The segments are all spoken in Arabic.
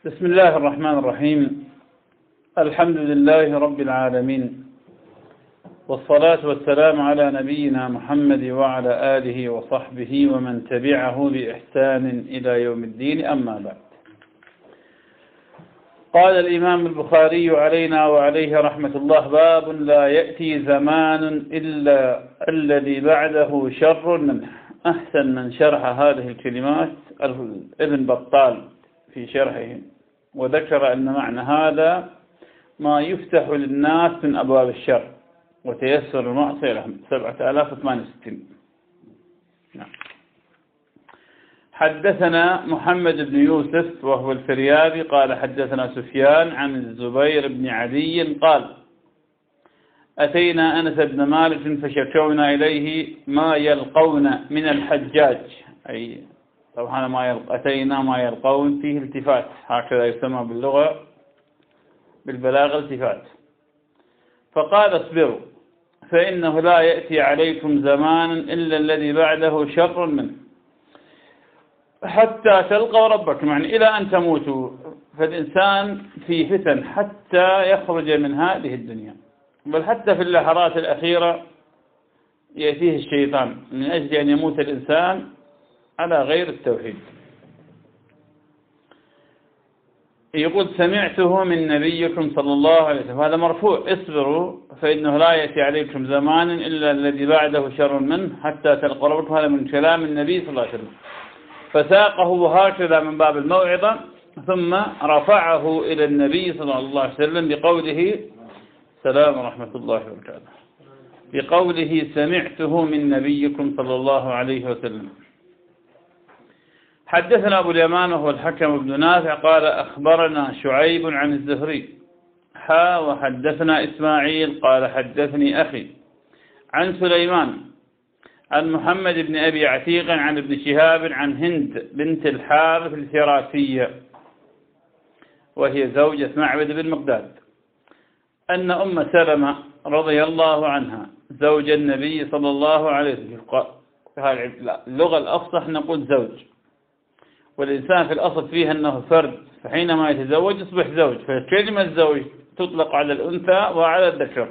بسم الله الرحمن الرحيم. الحمد لله رب العالمين، والصلاة والسلام على نبينا محمد وعلى آله وصحبه ومن تبعه بإحسان إلى يوم الدين، أما بعد. قال الإمام البخاري علينا وعليه رحمة الله: باب لا يأتي زمان إلا الذي بعده شر منه. أحسن من شرح هذه الكلمات ابن بطال في شرحه، وذكر أن معنى هذا ما يفتح للناس من أبواب الشر وتيسر المعصية لهم. 7068. نعم. حدثنا محمد بن يوسف وهو الفريابي قال حدثنا سفيان عن الزبير بن عدي قال: أتينا أنس بن مالك فشكونا إليه ما يلقون من الحجاج، أي طبعا أتينا ما يلقون فيه التفات، هكذا يسمى باللغة بالبلاغة التفات. فقال: اصبروا فإنه لا يأتي عليكم زمان إلا الذي بعده شر منه حتى تلقوا ربكم، يعني إلى أن تموتوا. فالإنسان في فتن حتى يخرج من هذه الدنيا، بل حتى في اللحظات الأخيرة يأتيه الشيطان من أجل أن يموت الإنسان على غير التوحيد. يقول: سمعته من نبيكم صلى الله عليه وسلم، هذا مرفوع: اصبروا فإنه لا يأتي عليكم زمان إلا الذي بعده شر منه حتى تلقوا ربكم. هذا من كلام النبي صلى الله عليه وسلم، فساقه هكذا من باب الموعظة، ثم رفعه إلى النبي صلى الله عليه وسلم بقوله: السلام ورحمة الله وبركاته، بقوله: سمعته من نبيكم صلى الله عليه وسلم. حدثنا أبو اليمان وهو الحكم بن نافع قال: أخبرنا شعيب عن الزهري وحدثنا إسماعيل قال: حدثني أخي عن سليمان عن محمد بن أبي عتيق عن ابن شهاب عن هند بنت الحارث الفراسية، وهي زوجة معبد بن مقداد، أن أم سلمة رضي الله عنها زوج النبي صلى الله عليه وسلم. اللغة الأفصح نقول زوج، والإنسان في الأصل فيها أنه فرد، فحينما يتزوج يصبح زوج، فكلمة زوج تطلق على الأنثى وعلى الذكر.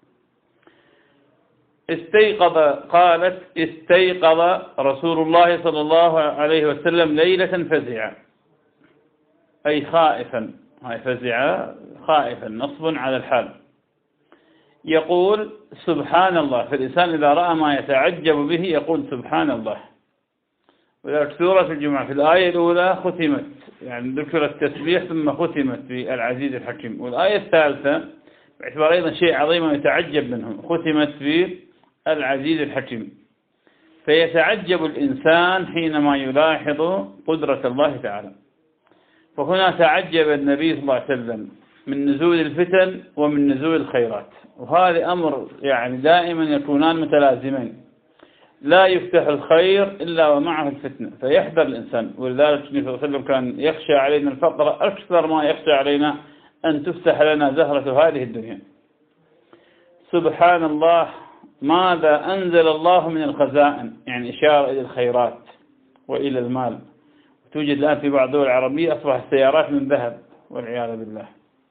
قالت: استيقظ رسول الله صلى الله عليه وسلم ليلة فزعا، أي خائفا، هاي فزعا خائفا، نصب على الحال. يقول: سبحان الله. فالإنسان إذا رأى ما يتعجب به يقول سبحان الله. وذلك سورة الجمعة في الآية الأولى ختمت، يعني ذكر التسبيح ثم ختمت بالعزيز الحكيم، والآية الثالثة باعتبار أيضا شيء عظيم يتعجب منه ختمت بالعزيز الحكيم. فيتعجب الإنسان حينما يلاحظ قدرة الله تعالى. فهنا تعجب النبي صلى الله عليه وسلم من نزول الفتن ومن نزول الخيرات، وهذا أمر يعني دائما يكونان متلازمين، لا يفتح الخير إلا ومعه الفتنة، فيحذر الإنسان. ولذلك النبي صلى الله عليه وسلم كان يخشى علينا الفقر أكثر ما يخشى علينا أن تفتح لنا زهرة هذه الدنيا. سبحان الله، ماذا أنزل الله من الخزائن، يعني إشارة إلى الخيرات وإلى المال. توجد الآن في بعض الدول العربية أصبح السيارات من ذهب والعياذ بالله.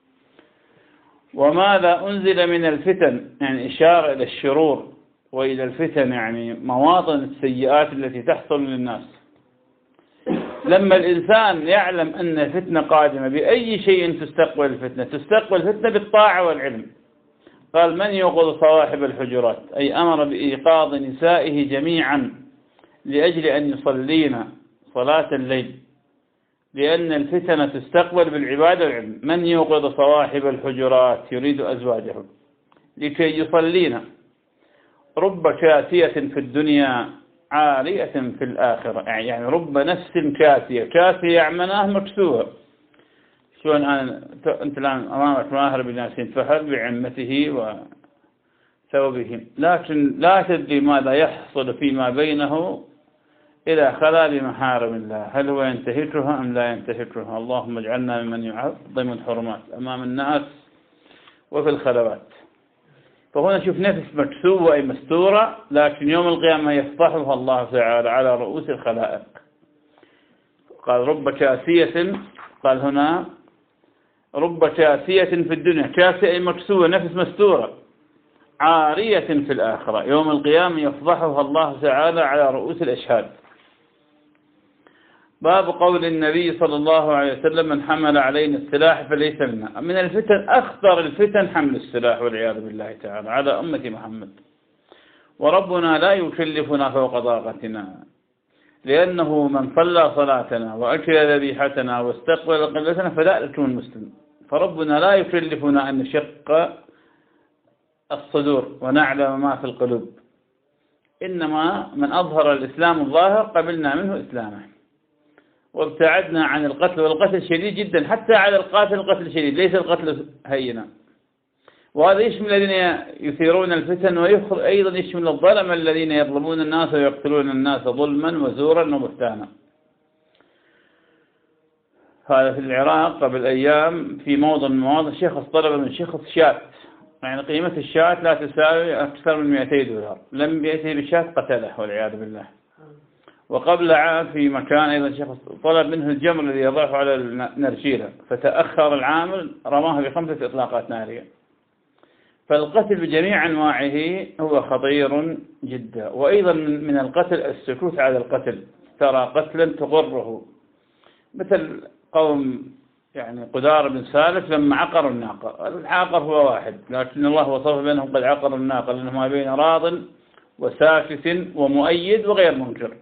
وماذا أنزل من الفتن، يعني إشارة إلى الشرور وإلى الفتن، يعني مواطن السيئات التي تحصل للناس. لما الإنسان يعلم أن الفتنة قادمة، بأي شيء تستقبل الفتنة؟ تستقبل الفتنة بالطاعة والعلم. قال: من يوقظ صواحب الحجرات، أي أمر بإيقاظ نسائه جميعا لأجل أن يصلين صلاة الليل، لأن الفتنة تستقبل بالعبادة والعلم. من يوقظ صواحب الحجرات، يريد أزواجه، لكي يصلين. رب كاسية في الدنيا عارية في الآخرة، يعني رب نفس كاسية. كاسية معناه مكسوة. شلون أنت الآن أمامك ماهر بن ياسين فهل بعمته وثوبه، لكن لا تدري ماذا يحصل فيما بينه إذا خلا بمحارم الله، هل هو ينتهكها أم لا ينتهكها؟ اللهم اجعلنا ممن يعظم الحرمات أمام الناس وفي الخلوات. فهنا شوف نفس مكسوة أي مستورة، لكن يوم القيامة يفضحها الله تعالى على رؤوس الخلائق. قال: رب كاسية قال هنا رب كاسية في الدنيا، كاسية أي مكسوة، نفس مستورة، عارية في الآخرة، يوم القيامة يفضحها الله تعالى على رؤوس الأشهاد. باب قول النبي صلى الله عليه وسلم من حمل علينا السلاح فليس منا. من الفتن أخطر الفتن حمل السلاح والعياذ بالله تعالى على أمة محمد، وربنا لا يكلفنا فوق طاقتنا، لأنه من صلى صلاتنا وأكل ذبيحتنا واستقبل قبلتنا فلا يكون مسلم، فربنا لا يكلفنا أن نشق الصدور ونعلم ما في القلوب، إنما من أظهر الإسلام الظاهر قبلنا منه إسلامه وابتعدنا عن القتل، والقتل شديد جدا حتى على القاتل القتل شديد، ليس القتل هينا. وهذا يشمل الذين يثيرون الفتن، وأيضا يشمل الظلم الذين يظلمون الناس ويقتلون الناس ظلما وزورا وبهتانا. هذا في العراق قبل أيام في موضع من مواضع شخص طلب من شخص شاة، يعني قيمة الشاة لا تساوي أكثر من 200 دولار، لم يأتي بشاة قتله والعياذ بالله. وقبل عام في مكان أيضا شخص طلب منه الجمر الذي يضعه على النرشيلة، فتأخر العامل رماه ب5 إطلاقات نارية. فالقتل بجميع أنواعه هو خطير جدا. وأيضا من القتل السكوت على القتل، ترى قتلا تغره، مثل قوم يعني قدار بن سالف لما عقروا الناقة. العاقر هو واحد، لكن الله وصف بينهم قد عقروا الناقة، لأنه ما بين راض وساكت ومؤيد وغير منكر.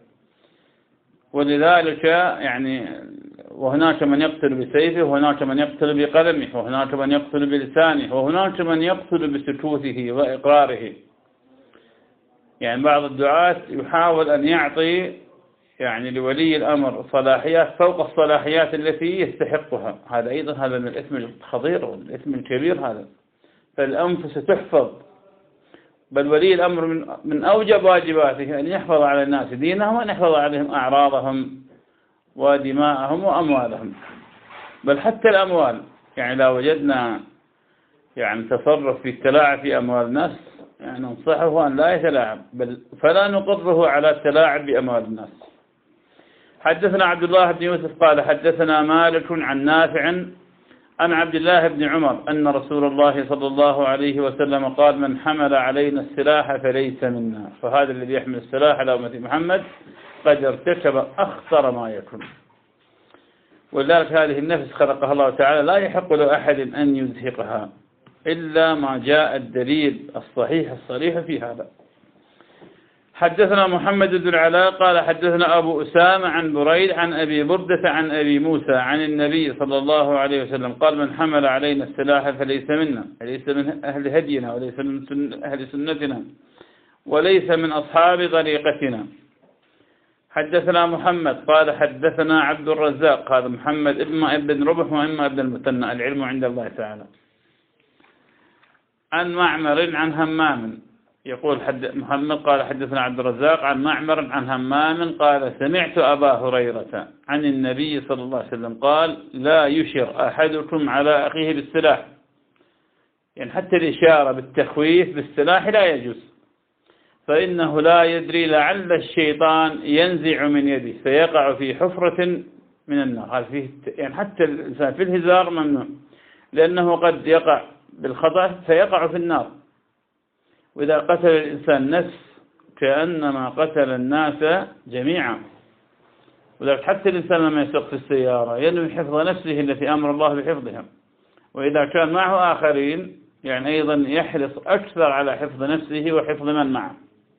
ولذلك يعني وهناك من يقتل بسيفه، وهناك من يقتل بقلمه، وهناك من يقتل بلسانه، وهناك من يقتل بسكوته وإقراره. يعني بعض الدعاة يحاول أن يعطي يعني لولي الأمر صلاحيات فوق الصلاحيات التي يستحقها، هذا أيضا هذا من الإثم الخطير والإثم الكبير هذا. فالأنفس تحفظ، بل ولي الأمر من أوجب واجباته أن يحفظ على الناس دينهم وأن يحفظ عليهم أعراضهم ودماءهم وأموالهم. بل حتى الأموال، يعني لو وجدنا يعني تصرف في التلاعب في أموال الناس، يعني ننصحه أن لا يتلاعب، بل فلا نقره على التلاعب بأموال الناس. حدثنا عبد الله بن يوسف قال حدثنا مالك عن نافع عن عبد الله بن عمر أن رسول الله صلى الله عليه وسلم قال من حمل علينا السلاح فليس منا. فهذا الذي يحمل السلاح على أمة محمد قد ارتكب أخطر ما يكون. ولذلك هذه النفس خلقها الله تعالى لا يحق لأحد أن يزهقها إلا ما جاء الدليل الصحيح الصريح في هذا. حدثنا محمد بن العلاء قال حدثنا أبو أسامة عن بريد عن أبي بردة عن أبي موسى عن النبي صلى الله عليه وسلم قال من حمل علينا السلاح فليس منا، ليس من أهل هدينا وليس من أهل سنتنا وليس من أصحاب طريقتنا. حدثنا محمد قال حدثنا عبد الرزاق، هذا محمد إما ابن ربح وإما ابن المثنى، العلم عند الله تعالى. عن معمر عن همام يقول محمد قال حدثنا عبد الرزاق عن معمر عن همام قال سمعت أبا هريرة عن النبي صلى الله عليه وسلم قال لا يشر أحدكم على أخيه بالسلاح، يعني حتى الإشارة بالتخويف بالسلاح لا يجوز، فإنه لا يدري لعل الشيطان ينزع من يده فيقع في حفرة من النار. هذا فيه يعني حتى الإنسان في الهزار ممنوع، لأنه قد يقع بالخطأ فيقع في النار. وإذا قتل الإنسان نفس كأنما قتل الناس جميعا. ولذلك حتى الإنسان لما يسوق في السيارة ينوي حفظ نفسه التي أمر الله بحفظها، وإذا كان معه آخرين يعني أيضا يحرص أكثر على حفظ نفسه وحفظ من معه.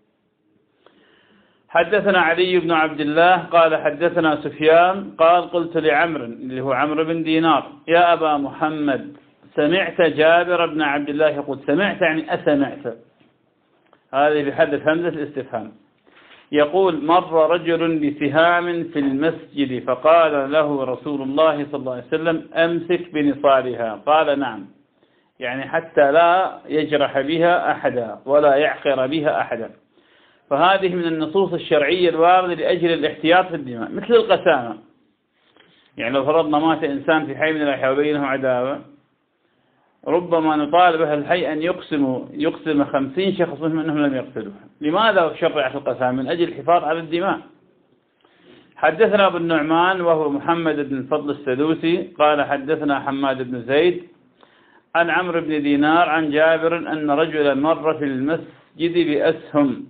حدثنا علي بن عبد الله قال حدثنا سفيان قال قلت لعمرو اللي هو عمرو بن دينار يا أبا محمد سمعت جابر بن عبد الله يقول، سمعت يعني أسمعت، هذه بحذف همزة الاستفهام، يقول مر رجل بسهام في المسجد فقال له رسول الله صلى الله عليه وسلم أمسك بنصالها، قال نعم، يعني حتى لا يجرح بها أحدا ولا يعقر بها أحدا. فهذه من النصوص الشرعية الواردة لأجل الاحتياط في الدماء، مثل القسامة. يعني لو فرضنا مات إنسان في حي من الأحياء وبينهم عداوة، ربما نطالب أهل الحي أن يقسم 50 شخص منهم أنهم لم يقتلوه. لماذا شرعت القسامة؟ من أجل الحفاظ على الدماء. حدثنا أبو النعمان وهو محمد بن الفضل السدوسي قال حدثنا حماد بن زيد عن عمرو بن دينار عن جابر أن رجلا مر في المسجد بأسهم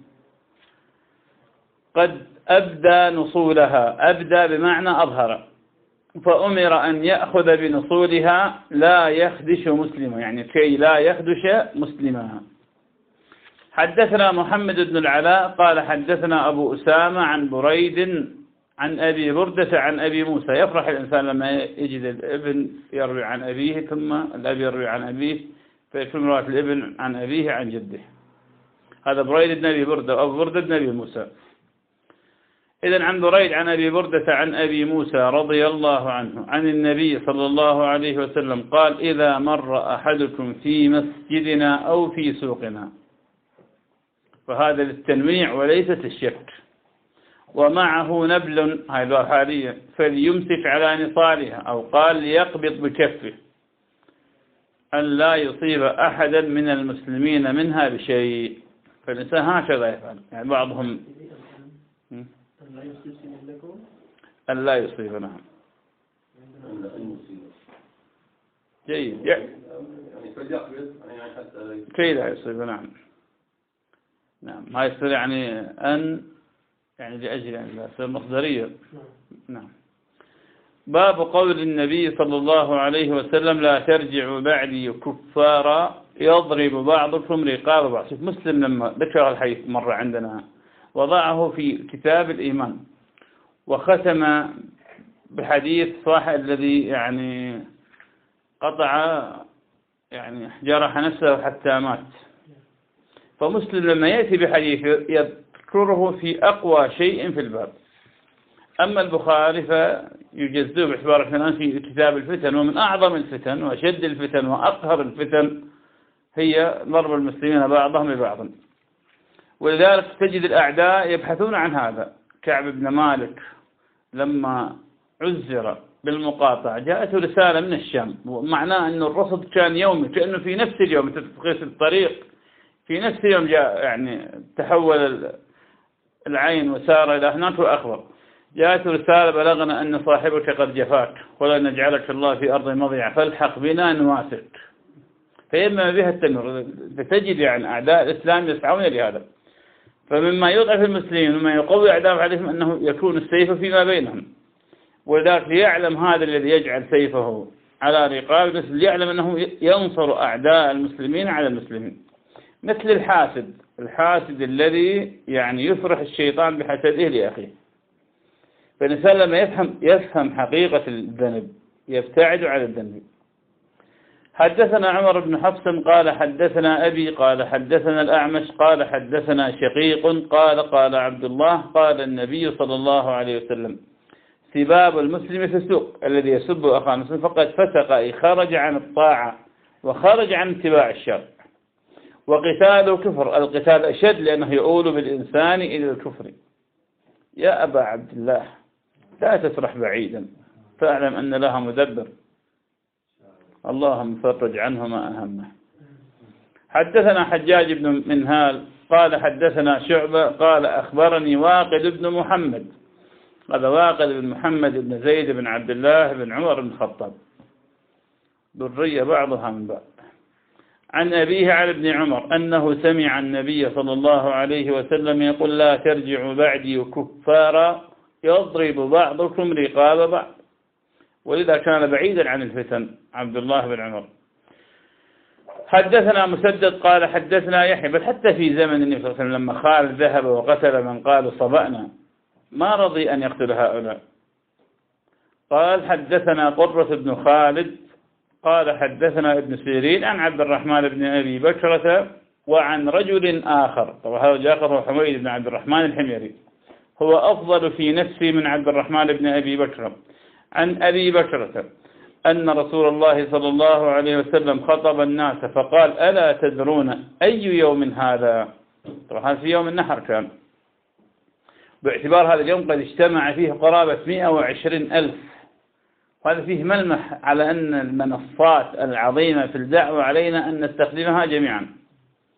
قد أبدى نصولها، أبدى بمعنى أظهر، فأمر أن يأخذ بنصولها لا يخدش مسلما، يعني كي لا يخدش مسلما. حدثنا محمد بن العلاء قال حدثنا أبو أسامة عن بريد عن أبي بردة عن أبي موسى. يفرح الإنسان لما يجد الابن يروي عن أبيه ثم الأب يروي عن أبيه، فيكون رواية الابن عن أبيه عن جده. هذا بريد بن أبي بردة وأبو بردة بن أبي موسى. إذن عن بريد عن أبي بردة عن أبي موسى رضي الله عنه عن النبي صلى الله عليه وسلم قال: إذا مر أحدكم في مسجدنا أو في سوقنا، فهذا للتنويع وليست الشك، ومعه نبل، هاي الواو حاليا، فليمسك على نصالها، أو قال ليقبض بكفه أن لا يصيب أحدا من المسلمين منها بشيء. فالإنسان هكذا يفعل، يعني بعضهم أن لا يصيب. نعم جيد، كي لا يصيب. نعم نعم، ما يصير يعني أن، يعني لأجل يعني لا يصير مصدرية. نعم. باب قول النبي صلى الله عليه وسلم: لا ترجعوا بعدي كفارا يضرب بعضكم رقاب بعض. شوف مسلم لما ذكر الحديث مرة عندنا وضعه في كتاب الإيمان، وختم بحديث صاحب الذي يعني قطع، يعني جرح نفسه حتى مات. فمسلم لما يأتي بحديث يذكره في أقوى شيء في الباب. أما البخاري فيجزئه باعتبار الفنان في كتاب الفتن، ومن أعظم الفتن وأشد الفتن وأقهر الفتن هي ضرب المسلمين بعضهم ببعض. ولذلك تجد الأعداء يبحثون عن هذا. كعب بن مالك لما عزر بالمقاطعة جاءته رسالة من الشام، ومعناه أن الرصد كان يومي، كأنه في نفس اليوم تقيس الطريق في نفس اليوم جاء، يعني تحول العين وسار إلى هناك وأخبر. جاءته رسالة: بلغنا أن صاحبك قد جفاك ولن نجعلك الله في أرض مضيعة فالحق بنا نواسك. فإما بها التنور. فتجد يعني أعداء الإسلام يسعون لهذا. فمما يضعف المسلمين ومما يقوي أعداء عليهم أنه يكون السيف فيما بينهم، ولذلك ليعلم هذا الذي يجعل سيفه على رقاب المسلمين، ليعلم أنه ينصر أعداء المسلمين على المسلمين. مثل الحاسد الذي يعني يفرح الشيطان بحسده لأخيه. فالإنسان لما يفهم حقيقة الذنب يبتعد عن الذنب. حدثنا عمر بن حفص قال حدثنا أبي قال حدثنا الأعمش قال حدثنا شقيق قال عبد الله قال النبي صلى الله عليه وسلم: سباب المسلم في السوق الذي يسب أخاه المسلم فقد فسق، أي خرج عن الطاعة وخرج عن اتباع الشرع. وقتاله كفر، القتال أشد لأنه يؤول بالإنسان إلى الكفر. يا أبا عبد الله لا تسرح بعيدا، فاعلم أن لها مدبر، اللهم فرج عنه ما أهمه. حدثنا حجاج بن منهال قال حدثنا شعبة قال أخبرني واقد بن محمد، هذا واقد بن محمد بن زيد بن عبد الله بن عمر بن الخطاب، ذرية بعضها من بعض، عن أبيه عن ابن عمر أنه سمع النبي صلى الله عليه وسلم يقول: لا ترجعوا بعدي كفارا يضرب بعضكم رقاب بعض. ولذا كان بعيدا عن الفتن عبد الله بن عمر. حدثنا مسدد قال حدثنا يحيى، بل حتى في زمن النبي صلى الله عليه وسلم لما خالد ذهب وقتل من قالوا صبأنا ما رضي أن يقتل هؤلاء. قال حدثنا قرة بن خالد قال حدثنا ابن سيرين عن عبد الرحمن بن أبي بكرة وعن رجل آخر، طبعا هذا جاء هو حميد بن عبد الرحمن الحميري، هو أفضل في نفسي من عبد الرحمن بن أبي بكرة، عن أبي بكرة أن رسول الله صلى الله عليه وسلم خطب الناس فقال: ألا تدرون أي يوم هذا؟ طبعا في يوم النحر كان، باعتبار هذا اليوم قد اجتمع فيه قرابة 120,000. وهذا فيه ملمح على أن المنصات العظيمة في الدعوة علينا أن نستخدمها جميعا.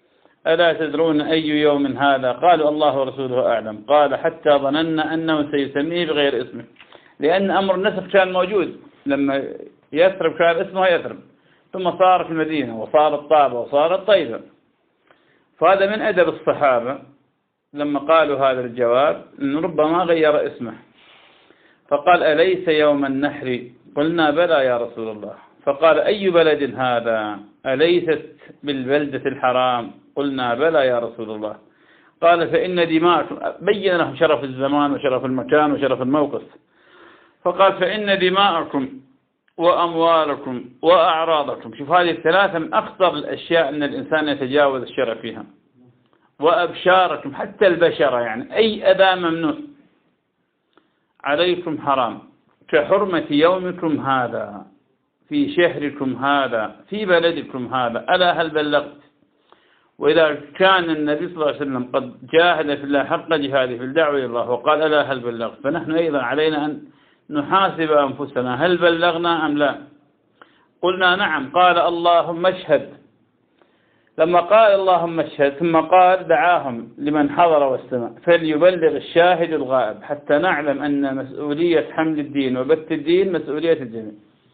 ألا تدرون أي يوم هذا؟ قالوا الله ورسوله أعلم. قال حتى ظننا أنه سيسميه بغير اسمه، لأن أمر النسخ كان موجود. لما يثرب كان اسمه يثرب، ثم صار في المدينة وصارت طابة وصارت طيبة. فهذا من أدب الصحابة لما قالوا هذا الجواب أنه ربما غير اسمه. فقال أليس يوم النحر؟ قلنا بلى يا رسول الله. فقال أي بلد هذا؟ أليست بالبلدة الحرام؟ قلنا بلى يا رسول الله. قال فإن دماءكم، بين لهم شرف الزمان وشرف المكان وشرف الموقف. فقال فإن دماءكم وأموالكم وأعراضكم، شوف هذه الثلاثة من أخطر الأشياء أن الإنسان يتجاوز الشرع فيها، وأبشاركم حتى البشرة، يعني أي أذى ممنوع، عليكم حرام كحرمة يومكم هذا في شهركم هذا في بلدكم هذا. ألا هل بلغت؟ وإذا كان النبي صلى الله عليه وسلم قد جاهد في الله حق جهاده في الدعوة إلى الله وقال ألا هل بلغت، فنحن أيضا علينا أن نحاسب أنفسنا هل بلغنا أم لا. قلنا نعم. قال اللهم اشهد. لما قال اللهم اشهد ثم قال دعاهم لمن حضر واستمع فليبلغ الشاهد الغائب، حتى نعلم أن مسؤولية حمل الدين وبث الدين مسؤولية الجميع.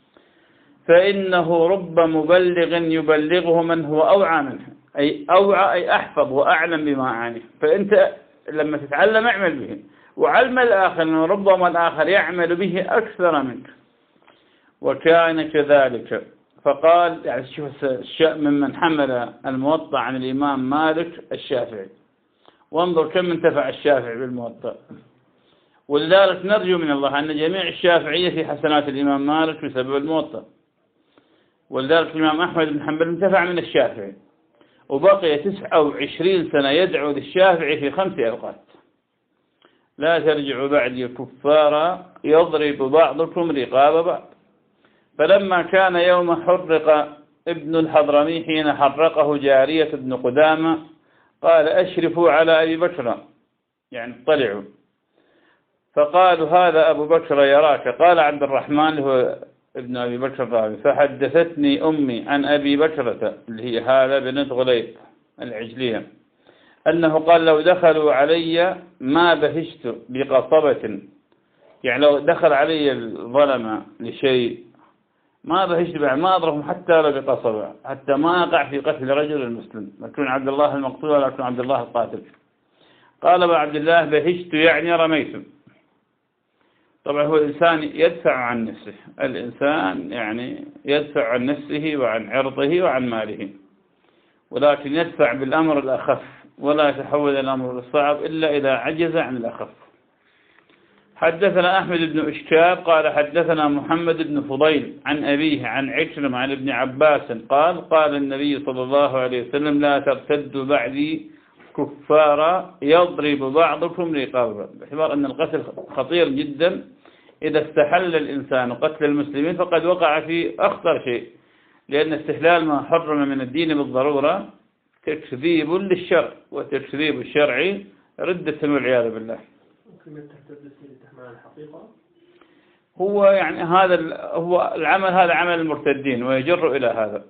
فإنه رب مبلغ يبلغه من هو أوعى منه، أي أوعى أي أحفظ وأعلم بما أعنيه. فأنت لما تتعلم اعمل به، وعلم الآخر أنه ربما الآخر يعمل به أكثر منك. وكان كذلك. فقال يعني شوف الشأن ممن حمل الموطأ عن الإمام مالك الشافعي، وانظر كم انتفع الشافعي بالموطأ. ولذلك نرجو من الله أن جميع الشافعية في حسنات الإمام مالك بسبب الموطأ. ولذلك الإمام أحمد بن حنبل انتفع من الشافعي، وبقي 29 سنة يدعو للشافعي في 5 أوقات. لا ترجعوا بعدي كفارا يضرب بعضكم رقاب بعض. فلما كان يوم حرق ابن الحضرمي حين حرقه جارية ابن قدامة قال أشرفوا على أبي بكر، يعني اطلعوا. فقالوا هذا أبو بكر يراك. قال عبد الرحمن هو ابن أبي بكر الراوي فحدثتني أمي عن أبي بكرة اللي هي هذا بنت غليظ العجلية أنه قال لو دخلوا علي ما بهشت بقصبة، يعني لو دخل علي الظلمة لشيء ما بهشت ما أضربهم حتى لو بقصبة، حتى ما أقع في قتل رجل المسلم، أكون عبد الله المقتول ولا أكون عبد الله القاتل. قال أبو عبد الله بهشت يعني رميت. طبعا هو الإنسان يدفع عن نفسه، الإنسان يعني يدفع عن نفسه وعن عرضه وعن ماله، ولكن يدفع بالأمر الأخف ولا يتحول الأمر الصعب إلا إذا عجز عن الأخف. حدثنا أحمد بن إشكاب قال حدثنا محمد بن فضيل عن أبيه عن عكرمة عن ابن عباس قال قال النبي صلى الله عليه وسلم لا ترتدوا بعدي كفارا يضرب بعضكم رقاب بعض، باعتبار أن القتل خطير جدا. إذا استحل الإنسان قتل المسلمين فقد وقع في أخطر شيء، لأن استحلال ما حرم من الدين بالضرورة تكذيب للشرع، وتكذيب الشرع ردة والعياذ بالله. هو يعني هو العمل هذا عمل المرتدين ويجر إلى هذا.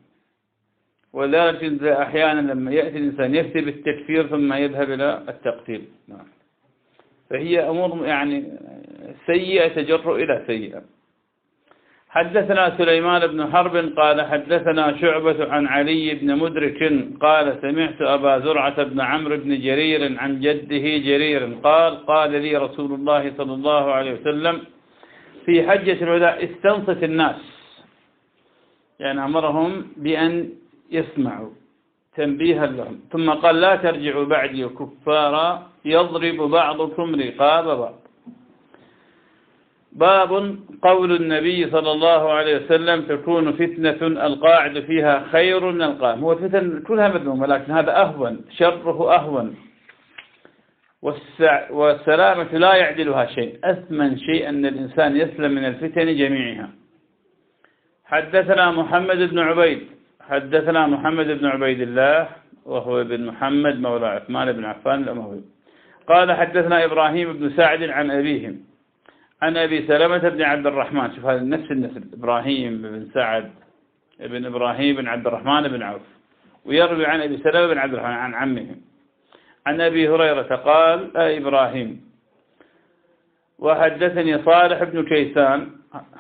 ولذلك أحيانا لما يأتي الإنسان يفتي بالتكفير ثم يذهب إلى التقتيل، فهي أمور يعني سيئة تجر إلى سيئة. حدثنا سليمان بن حرب قال حدثنا شعبة عن علي بن مدرك قال سمعت أبا زرعة بن عمرو بن جرير عن جده جرير قال قال لي رسول الله صلى الله عليه وسلم في حجة الوداع استنصت الناس، يعني أمرهم بأن يسمعوا تنبيها لهم، ثم قال لا ترجعوا بعدي كفارا يضرب بعضكم رقاب بعض. باب قول النبي صلى الله عليه وسلم تكون فتنة القاعد فيها خير من القائم. هو الفتن كلها مذمومة لكن هذا أهون، شره أهون، والسلامة لا يعدلها شيء. أثمن شيء أن الإنسان يسلم من الفتن جميعها. حدثنا محمد بن عبيد حدثنا محمد بن عبيد الله وهو بن محمد مولى عثمان بن عفان الأموي قال حدثنا إبراهيم بن سعد عن أبيهم عن أبي سلمة بن عبد الرحمن. شوف هذا نفس النسل، إبراهيم بن سعد بن إبراهيم بن عبد الرحمن بن عوف، ويروي عن أبي سلمة بن عبد الرحمن عن عمه عن أبي هريرة قال إبراهيم وحدثني صالح بن كيسان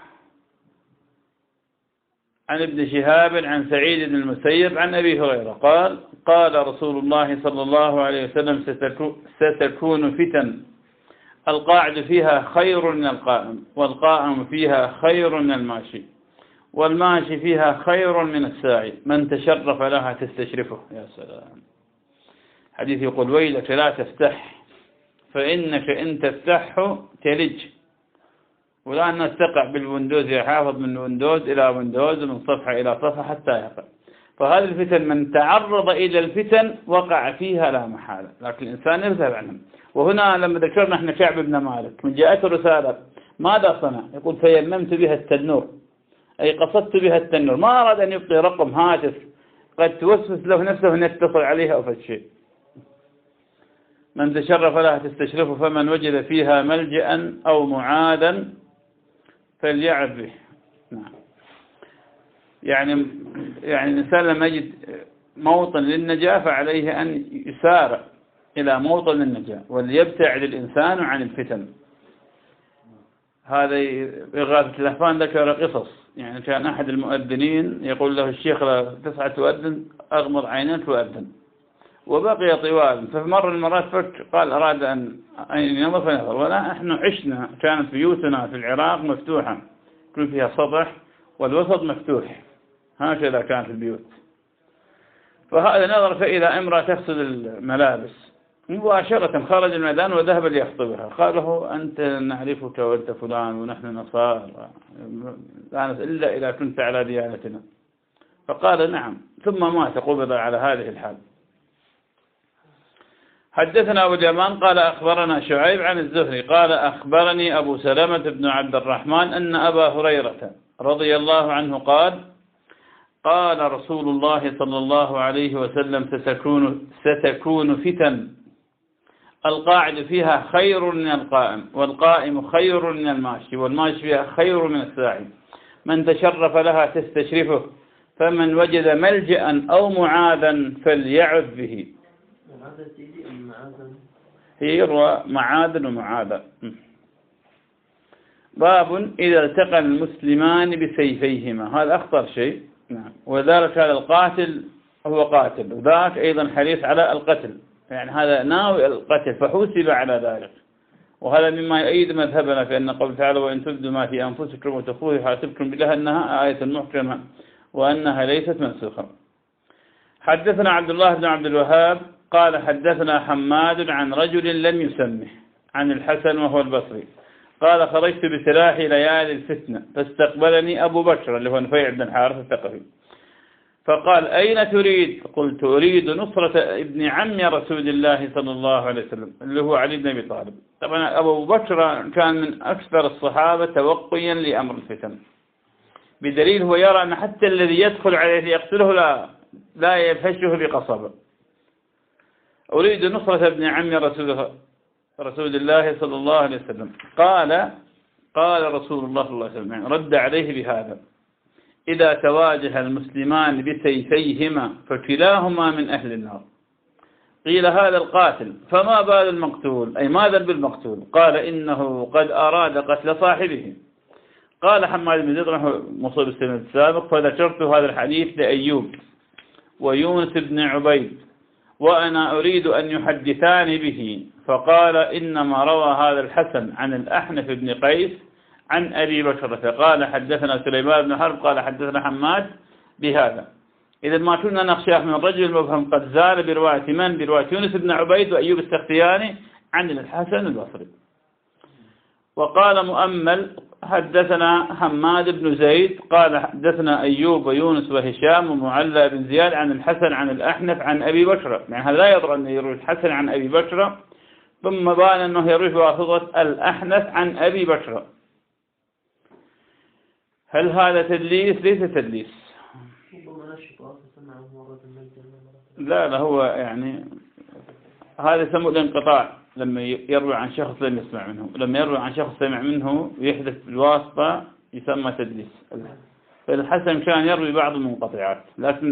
عن ابن شهاب عن سعيد بن المسيب عن أبي هريرة قال قال رسول الله صلى الله عليه وسلم ستكون فتن القاعد فيها خير من القائم، والقائم فيها خير من الماشي، والماشي فيها خير من الساعي، من تشرف لها تستشرفه. يا سلام. حديث يقول ويلك لا تفتح فإنك إن تفتحه تلج. والآن الناس تقع بالويندوز، يحافظ من ويندوز إلى ويندوز ومن صفحة إلى صفحة حتى يقع. فهذه الفتن من تعرض إلى الفتن وقع فيها لا محالة، لكن الإنسان يذهب عنهم. وهنا لما ذكرنا احنا كعب بن مالك من جاءته رسالة ماذا صنع؟ يقول فيممت بها التنور، أي قصدت بها التنور، ما أراد أن يبقي رقم هاتف قد توسوس له نفسه أن يتصل عليها أو فشيء. من تشرف لها تستشرفه، فمن وجد فيها ملجأ أو معادا فليعب به. نعم. يعني الإنسان لما يجد موطن للنجاة فعليه أن يسارع إلى موطن للنجاة، وليبتعد الإنسان عن الفتن. هذا إغاثة الأهفان ذكر قصص. يعني كان أحد المؤذنين يقول له الشيخ لا تسعى تؤذن، أغمض عينك وأذن، وبقي طوال. ففي مرة من المرات فك قال أراد أن ينظر فنظر. ولا إحنا عشنا كانت بيوتنا في العراق مفتوحة، كل فيها سطح والوسط مفتوح، هكذا كانت البيوت. فهذا نظر فإذا امرأة تغسل الملابس، مباشرة خرج الميدان وذهب ليخطبها. قال له أنت نعرفك وأنت فلان ونحن نصارى لا إلا إذا كنت على ديانتنا. فقال نعم، ثم مات قبض على هذه الحال. حدثنا أبو اليمان قال أخبرنا شعيب عن الزهري قال أخبرني أبو سلمة بن عبد الرحمن أن أبا هريرة رضي الله عنه قال قال رسول الله صلى الله عليه وسلم ستكون فتن القاعد فيها خير من القائم، والقائم خير من الماشي، والماشي فيها خير من الساعي، من تشرف لها تستشرفه، فمن وجد ملجأ أو معاذا فليعذ به. هي يروى معاذا ومعاذا. باب إذا التقى المسلمان بسيفيهما، هذا أخطر شيء. نعم. وذلك هذا القاتل هو قاتل، وذاك أيضا حريص على القتل، يعني هذا ناوي القتل فحوسب على ذلك. وهذا مما يؤيد مذهبنا في أن قول تعالى وإن تبدوا ما في أنفسكم وتخفوه يحاسبكم بالله أنها آية محكمة وأنها ليست منسوخة. حدثنا عبد الله بن عبد الوهاب قال حدثنا حماد عن رجل لم يسمه عن الحسن وهو البصري قال خرجت بسلاحي ليالي الفتنة فاستقبلني أبو بكر اللي هو نفيع بن الحارث الثقفي فقال أين تريد؟ قلت أريد نصرة ابن عم رسول الله صلى الله عليه وسلم اللي هو علي بن أبي طالب. طبعا أبو بكر كان من أكثر الصحابة توقيا لأمر الفتن، بدليل هو يرى أن حتى الذي يدخل عليه ليقتله لا يفشه بقصبة. أريد نصرة ابن عم رسول الله صلى الله عليه وسلم. قال رسول الله صلى الله عليه وسلم، يعني رد عليه بهذا: إذا تواجه المسلمان بسيفيهما فكلاهما من أهل النار. قيل هذا القاتل، فما بال المقتول؟ أي ماذا بالمقتول؟ قال إنه قد أراد قتل صاحبه. قال حماد بن زيد رحمه مصيب السنة السابق: فذكرت هذا الحديث لأيوب ويونس بن عبيد وأنا أريد أن يحدثاني به، فقال إنما روى هذا الحسن عن الأحنف بن قيس عن أبي بكر، فقال حدثنا سليمان بن حرب قال حدثنا حماد بهذا. إذا ما كنا نخشى من الرجل المبهم قد زال برواية من؟ برواية يونس بن عبيد وأيوب السختياني عن الحسن البصري. وقال مؤمل حدثنا حماد بن زيد قال حدثنا أيوب ويونس وهشام ومعلى بن زياد عن الحسن عن الأحنف عن أبي بكر، يعني هذا لا يضر أن يروي الحسن عن أبي بكر، ثم بان أنه يروي بواسطة الأحنف عن أبي بكر. هل هذا تدليس؟ ليس تدليس. لا هو يعني هذا يسمى الانقطاع، لما يروي عن شخص لم يسمع منه، لما يروي عن شخص سمع منه يحدث بالواسطة يسمى تدليس. فالحسن كان يروي بعض المنقطعات، لكن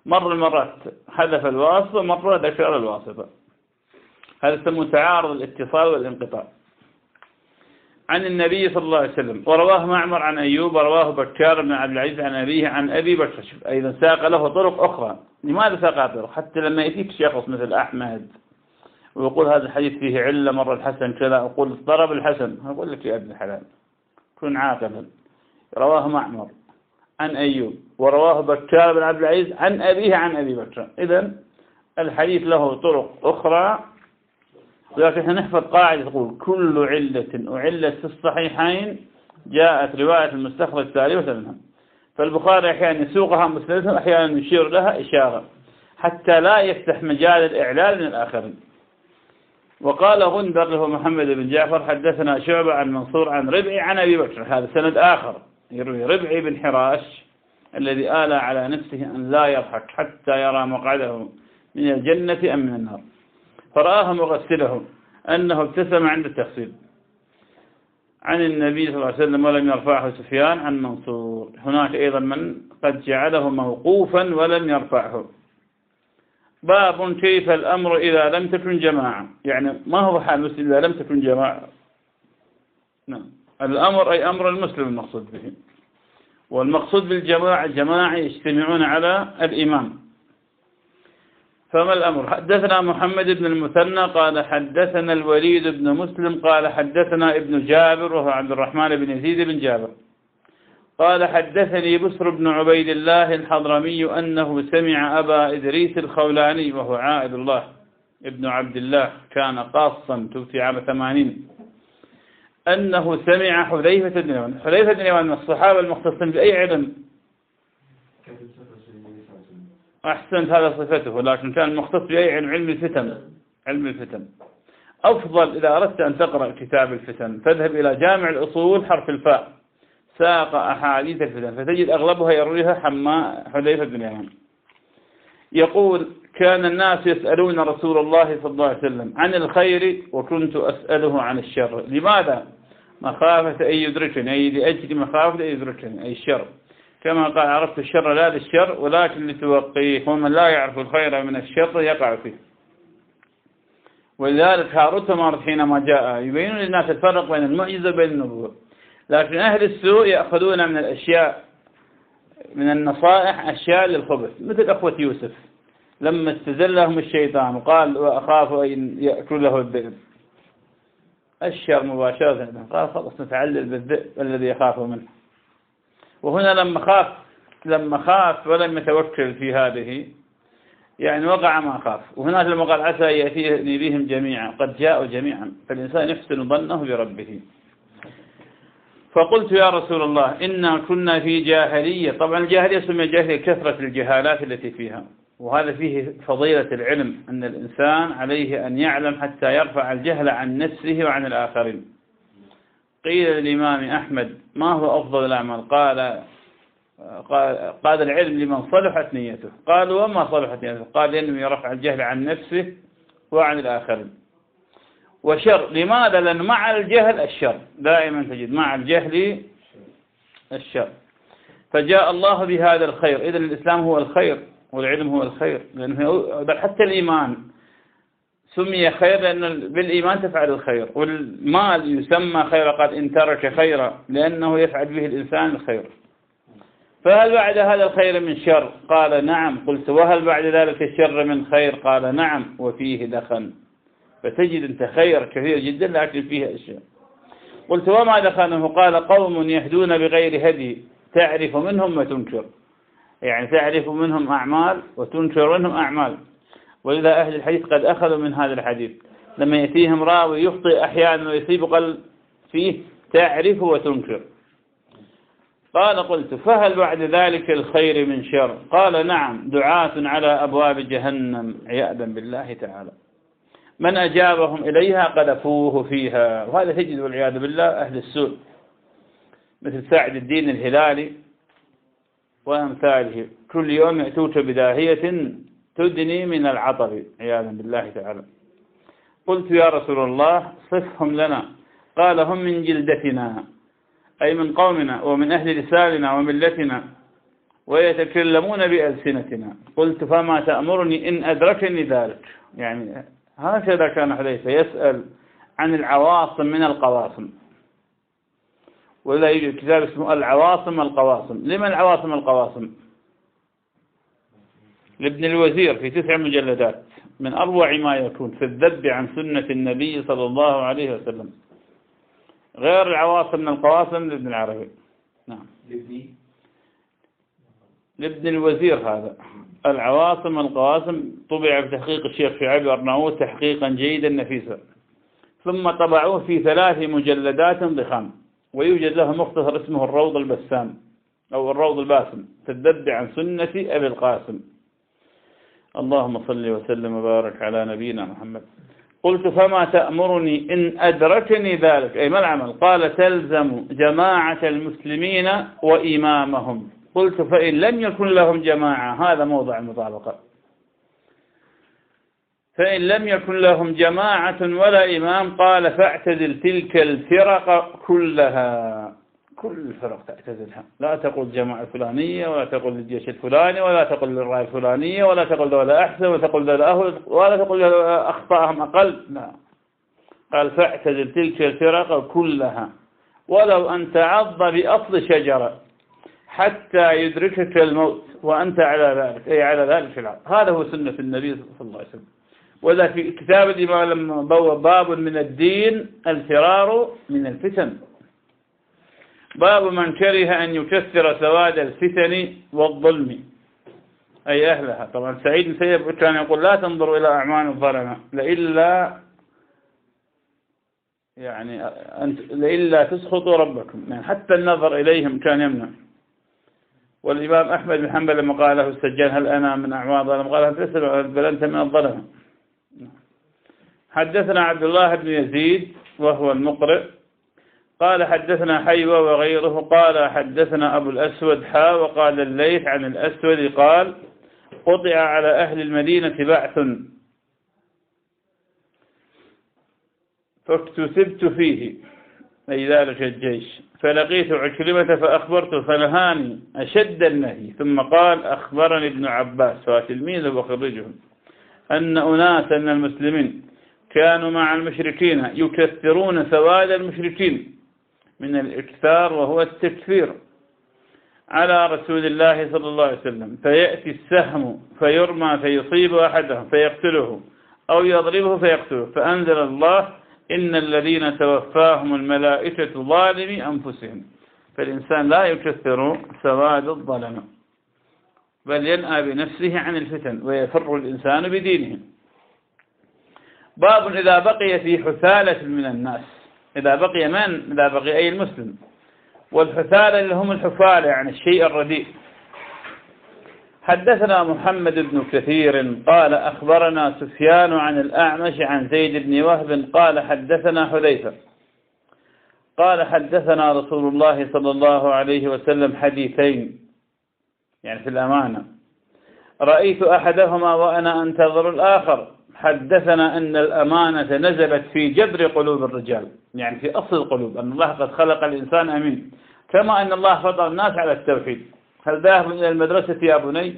المرات حذف الواسطة، مرة ذكر الواسطة. هذا يسمى تعارض الاتصال والانقطاع. عن النبي صلى الله عليه وسلم. ورواه معمر عن أيوب، ورواه بكار بن عبد العزيز عن أبيه عن أبي بكر. أيضا ساق له طرق أخرى. لماذا ساق طرق؟ حتى لما يأتيك شخص مثل أحمد ويقول هذا الحديث فيه علة، مرة الحسن كذا، أقول اضطرب الحسن، أقول لك يا ابن الحلال كن عاقلا. رواه معمر عن أيوب، ورواه بكار بن عبد العزيز عن أبيه عن أبي بكر. إذن الحديث له طرق أخرى. ولكن احنا نحفظ قاعدة تقول كل علة أعلت في الصحيحين جاءت رواية المستخرج ثالثة منها. فالبخاري أحيانا يسوقها مسندة، أحيانا يشير لها إشارة حتى لا يفتح مجال الإعلال من الآخرين. وقال غندر له محمد بن جعفر حدثنا شعبة عن منصور عن ربعي عن أبي بكر. هذا سند آخر يروي ربعي بن حراش الذي آلى على نفسه أن لا يضحك حتى يرى مقعده من الجنة أم من النار، فرآه مغسله أنه ابتسم عند التغسيل عن النبي صلى الله عليه وسلم ولم يرفعه سفيان عن منصور. هناك أيضا من قد جعله موقوفا ولم يرفعه. باب كيف الأمر إذا لم تكن جماعة، يعني ما هو حال المسلم إذا لم تكن جماعة؟ نعم، الأمر أي أمر المسلم المقصود به، والمقصود بالجماعة جماعة يجتمعون على الإمام. فما الأمر؟ حدثنا محمد بن المثنى قال حدثنا الوليد بن مسلم قال حدثنا ابن جابر وهو عبد الرحمن بن يزيد بن جابر قال حدثني بسر بن عبيد الله الحضرمي أنه سمع أبا إدريس الخولاني وهو عائد الله ابن عبد الله كان قاصا توفي عام 80 أنه سمع حذيفة بن اليمان. حذيفة بن اليمان من الصحابة المختصين بأي علم؟ أحسنت، هذا صفته، لكن كان مختص بأي علم؟ علم الفتن. علم الفتن أفضل. إذا أردت أن تقرأ كتاب الفتن تذهب إلى جامع الأصول حرف الفاء، ساق أحاديث الفتن، فتجد أغلبها يرويها حذيفة بن اليمان. يقول كان الناس يسألون رسول الله صلى الله عليه وسلم عن الخير وكنت أسأله عن الشر. لماذا؟ مخافة أن يدركني، أي لأجل مخافة أن يدركني، أي الشر. كما قال عرفت الشر لا للشر ولكن لتوقيه، ومن لا يعرف الخير من الشر يقع فيه. ولذلك هاروت وماروت حينما جاء يبينون للناس الفرق بين المعجزة وبين النبوة. لكن أهل السوء يأخذون من الأشياء، من النصائح أشياء للخبث، مثل أخوة يوسف لما استزلهم الشيطان وقال وأخاف أن يأكله الذئب، الشر مباشرة قال خلاص نتعلل بالذئب الذي يخافه منه. وهنا لما خاف ولم يتوكل في هذه يعني وقع ما خاف. وهناك لما قال عسى يأتيني بهم جميعا قد جاءوا جميعا، فالإنسان يحسن ظنه بربه. فقلت يا رسول الله إنا كنا في جاهلية. طبعا الجاهلية سمي جاهلية كثرة الجهالات التي فيها، وهذا فيه فضيلة العلم، أن الإنسان عليه أن يعلم حتى يرفع الجهل عن نفسه وعن الآخرين. قيل للإمام أحمد ما هو أفضل الأعمال؟ قال العلم لمن صلحت نيته. قالوا وما صلحت نيته؟ قال لأنه يرفع الجهل عن نفسه وعن الآخرين. وشر، لماذا؟ لأن مع الجهل الشر، دائما تجد مع الجهل الشر. فجاء الله بهذا الخير. إذن الإسلام هو الخير والعلم هو الخير، لأنه بل حتى الإيمان سمي خير لأن بالإيمان تفعل الخير، والمال يسمى خير قال إن ترك خيرا لأنه يفعل به الإنسان الخير. فهل بعد هذا الخير من شر؟ قال نعم. قلت وهل بعد ذلك الشر من خير؟ قال نعم وفيه دخن. فتجد أنت خير كثير جدا لكن فيه أشياء. قلت وما دخنه؟ قال قوم يهدون بغير هدي تعرف منهم وتنكر، يعني تعرف منهم أعمال وتنكر منهم أعمال. ولذا أهل الحديث قد أخذوا من هذا الحديث، لما يأتيهم راوي يخطئ أحيانا ويصيب قل فيه تعرف وتنكر. قال قلت فهل بعد ذلك الخير من شر؟ قال نعم، دعاة على أبواب جهنم عياذا بالله تعالى، من أجابهم إليها قذفوه فيها. وهذا تجد والعياذ بالله أهل السوء مثل سعد الدين الهلالي وأمثاله كل يوم يأتوك بداهية تدني من العطب عياذا بالله تعالى. قلت يا رسول الله صفهم لنا. قال هم من جلدتنا، أي من قومنا ومن أهل لساننا وملتنا، ويتكلمون بألسنتنا. قلت فما تأمرني إن أدركني ذلك. يعني هكذا كان حذيفة يسأل عن العواصم من القواصم، ولا يوجد كتاب اسمه العواصم القواصم. لمن العواصم القواصم؟ لابن الوزير في 9 مجلدات، من أروع ما يكون في الذب عن سنة النبي صلى الله عليه وسلم. غير العواصم من القواصم لابن العربي. نعم، لابن الوزير هذا العواصم القواصم، طبع بتحقيق الشيخ شعيب أرناؤوط تحقيقا جيدا نفيسا، ثم طبعوه في 3 مجلدات ضخام، ويوجد له مختصر اسمه الروض البسام أو الروض الباسم في الذب عن سنة أبي القاسم. اللهم صل وسلم وبارك على نبينا محمد. قلت فما تأمرني إن أدركني ذلك، أي ما العمل؟ قال تلزم جماعة المسلمين وإمامهم. قلت فإن لم يكن لهم جماعة، هذا موضع المطابقة، فإن لم يكن لهم جماعة ولا إمام، قال فاعتزل تلك الفرق كلها. كل الفرق تعتزلها، لا تقل جماعة الفلانية، ولا تقل الجيش الفلاني، ولا تقل الراية الفلانية، ولا تقل دولة أحسن، ولا تقل دولة أهل، ولا تقل أخطاءهم أقل. لا، قال فاعتزل تلك الفرق كلها ولو أن تعض بأصل شجرة حتى يدركك الموت وأنت على ذلك، أي على ذلك في العالم. هذا هو سنة النبي صلى الله عليه وسلم. وذا في كتاب الإمام لما بوى باب من الدين الفرار من الفتن، باب من كره أن يكثر سواد الفتن والظلم، أي أهلها. طبعا سعيد بن سيب كان يقول لا تنظروا إلى أعمال الظلمة لإلا تسخطوا ربكم، يعني حتى النظر إليهم كان يمنع. والإمام أحمد بن حنبل لما قال له السجان هل أنا من أعمال الظلمة، قال بل أنت من الظلمة. حدثنا عبد الله بن يزيد وهو المقرئ قال حدثنا حيوة وغيره قال حدثنا أبو الأسود وقال الليث عن الأسود قال قطع على أهل المدينة بعث فاكتسبت فيه، أي ذلك الجيش، فلقيت عكرمة فأخبرته فنهاني أشد النهي، ثم قال أخبرني ابن عباس وتلميذه وخريجه أن أناسا من المسلمين كانوا مع المشركين يكثرون سواد المشركين من الإكثار وهو التكفير على رسول الله صلى الله عليه وسلم، فيأتي السهم فيرمى فيصيب أحدهم فيقتله أو يضربه فيقتله، فأنزل الله إن الذين توفاهم الملائكة ظالمي أنفسهم. فالإنسان لا يكثر سواد الظلمة، بل ينأى بنفسه عن الفتن ويفر الإنسان بدينه. باب إذا بقي في حثالة من الناس، إذا بقي من؟ إذا بقي أي المسلم. والحثالة اللي هم الحفالة، يعني الشيء الرديء. حدثنا محمد بن كثير قال أخبرنا سفيان عن الأعمش عن زيد بن وهب قال حدثنا حذيفة قال حدثنا رسول الله صلى الله عليه وسلم حديثين، يعني في الأمانة، رأيت أحدهما وأنا أنتظر الآخر. حدثنا أن الأمانة نزلت في جذر قلوب الرجال، يعني في أصل القلوب، أن الله قد خلق الإنسان أمين، كما أن الله فضل الناس على التوحيد. هل ذاهب إلى المدرسة يا بني؟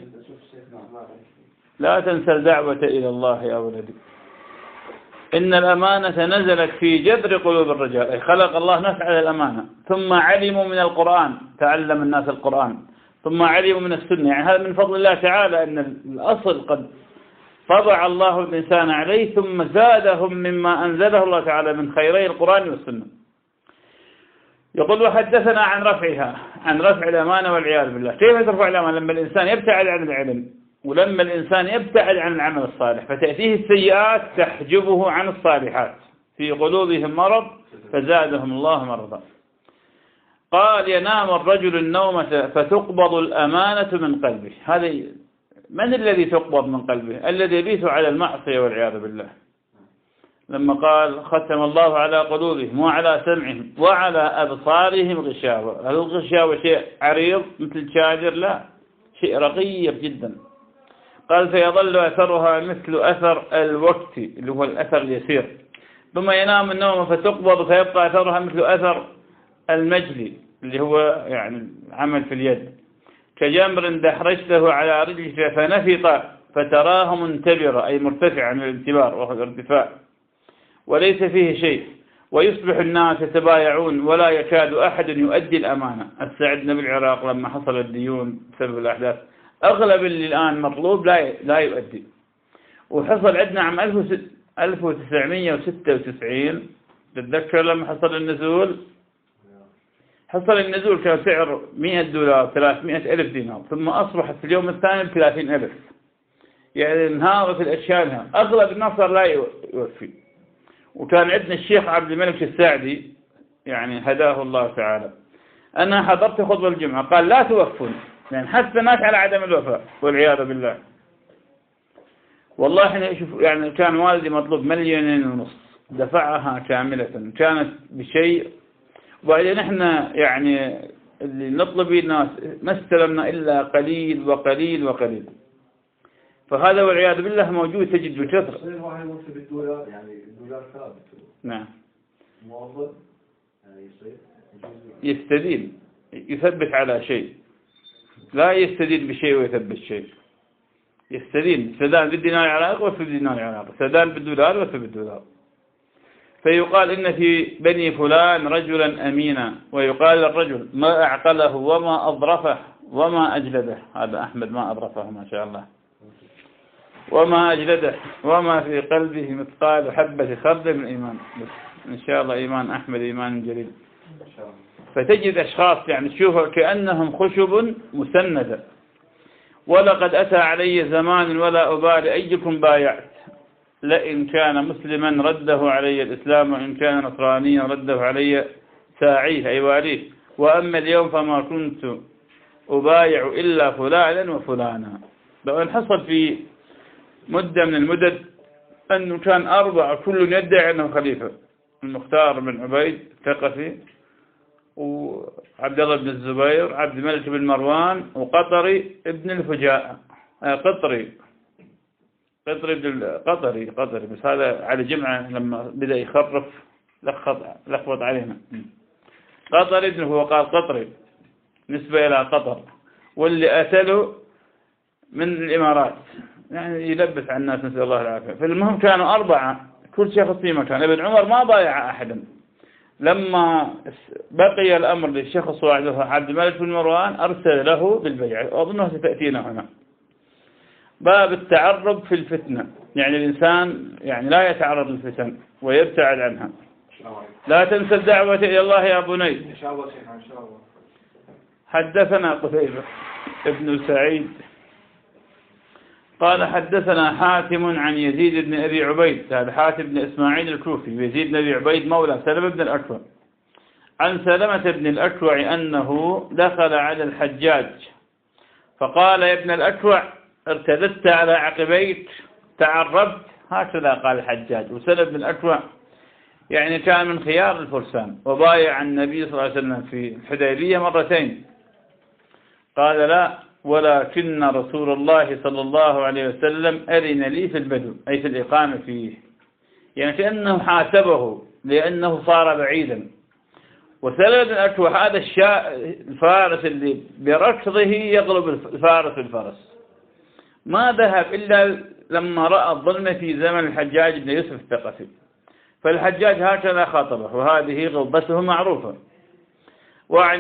لا تنسى الدعوة إلى الله يا ولدي. إن الأمانة نزلت في جذر قلوب الرجال، أي خلق الله ناس على الأمانة، ثم علموا من القرآن، تعلم الناس القرآن، ثم علموا من السنة. يعني هذا من فضل الله تعالى، أن الأصل قد طبع الله الإنسان عليه، ثم زادهم مما أنزله الله تعالى من خيري القرآن والسنة. يقول وحدثنا عن رفعها، عن رفع الأمانة والعياذ بالله. كيف ترفع الأمانة؟ لما الإنسان يبتعد عن العلم، ولما الإنسان يبتعد عن العمل الصالح، فتأتيه السيئات تحجبه عن الصالحات، في قلوبهم مرض فزادهم الله مرضا. قال ينام الرجل النومة فتقبض الأمانة من قلبه. هذا من الذي تقبض من قلبه؟ الذي يبيت على المعصية والعياذ بالله. لما قال ختم الله على قلوبهم وعلى سمعهم وعلى أبصارهم غشاوة. هل الغشاوة شيء عريض مثل الشاجر؟ لا، شيء رقيق جدا. قال فيظل أثرها مثل أثر الوقت، اللي هو الأثر اليسير، ثم ينام النوم فتقبض فيبقى أثرها مثل أثر المجلي، اللي هو يعني عمل في اليد، كجمر دحرجته على رجلك فنفط فتراه منتبرا أي مرتفعا عن الانتبار وهو الارتفاع وليس فيه شيء، ويصبح الناس يتبايعون ولا يكاد أحد يؤدي الأمانة. سعدنا بالعراق لما حصل الديون بسبب الأحداث، أغلب اللي الآن مطلوب لا يؤدي. وحصل عندنا عام 1996 تتذكر لما حصل النزول؟ حصل النزول كان سعر $100 300,000 دينار، ثم أصبحت في اليوم الثاني ب30,000. يعني انهارت الأشياء لها. أغلب الناس لا يوفي. وكان عندنا الشيخ عبد الملك السعدي يعني هداه الله تعالى، أنا حضرت خطبة الجمعة قال لا توفون، يعني حث الناس على عدم الوفاء والعياذ بالله. والله احنا شوف يعني كان والدي مطلوب 2.5 مليون دفعها كاملة، كانت بشيء. وبعدين احنا يعني اللي نطلب الناس ما استلمنا إلا قليل وقليل وقليل، فهذا والعياذ بالله موجود تجد بكثرة. بالدولار يعني الدولار ثابت. نعم. موظف يصير يستدين يثبت على شيء، لا يستدين بشيء ويثبت شيء. يستدين سدان بالدينار العراقي وفي الدينار العراقي، سدان بالدولار وفي بالدولار. فيقال إن في بني فلان رجلا أمينا، ويقال للرجل ما أعقله وما أظرفه وما أجلده. هذا أحمد ما أظرفه ما شاء الله، وما أجلده وما في قلبه مثقال حبة خردل من إيمان. بس إن شاء الله إيمان أحمد إيمان جليل. فتجد أشخاص يعني تشوفه كأنهم خشب مسندة. ولقد أتى علي زمان ولا أبالي أيكم بايعت، لئن كان مسلما رده علي الإسلام، وإن كان نصرانيا رده علي ساعيه أي واليه. وأما اليوم فما كنت أبايع إلا فلانا وفلانا. لو حصل في مدة من المدد أنه كان 4 كل يدعي أنه خليفة، المختار بن عبيد الثقفي، وعبد الله بن الزبير، عبد الملك بن مروان، وقطري ابن الفجاء، قطري بس هذا على جمعة لما بدأ يخرف لخبط علينا. قطري ابن هو قال قطري نسبة إلى قطر، واللي أتله من الإمارات، يعني يلبس على الناس نسأل الله العافية. فالمهم كانوا 4 كل شخص في مكان. ابن عمر ما بايع أحدا. لما بقي الأمر للشخص واحد عبد الملك بن مروان أرسل له بالبيع، وأظنها ستأتينا هنا. باب التعرب في الفتنة، يعني الإنسان يعني لا يتعرض للفتن ويبتعد عنها. لا تنسى الدعوة إلى الله يا بني. إن شاء الله شيخنا إن شاء الله. حدثنا قتيبة ابن سعيد قال حدثنا حاتم عن يزيد بن أبي عبيد، هذا حاتم بن إسماعيل الكوفي، ويزيد بن أبي عبيد مولى سلمة بن الأكوع، عن سلمة بن الأكوع أنه دخل على الحجاج فقال يا ابن الأكوع ارتدت على عقبيك تعربت، هكذا قال الحجاج. وسلمة بن الأكوع يعني كان من خيار الفرسان، وبايع النبي صلى الله عليه وسلم في الحديبية 2 مرة. قال لا، ولكن رسول الله صلى الله عليه وسلم أذن لي في البدو، أي في الإقامة فيه، يعني كأنه حاسبه لأنه صار بعيدا. وسلمة بن الأكوع هذا الفارس اللي بركضه يغلب الفارس، ما ذهب إلا لما رأى الظلم في زمن الحجاج بن يوسف الثقفي، فالحجاج هكذا خاطبه، وهذه غلبته معروفة. وعن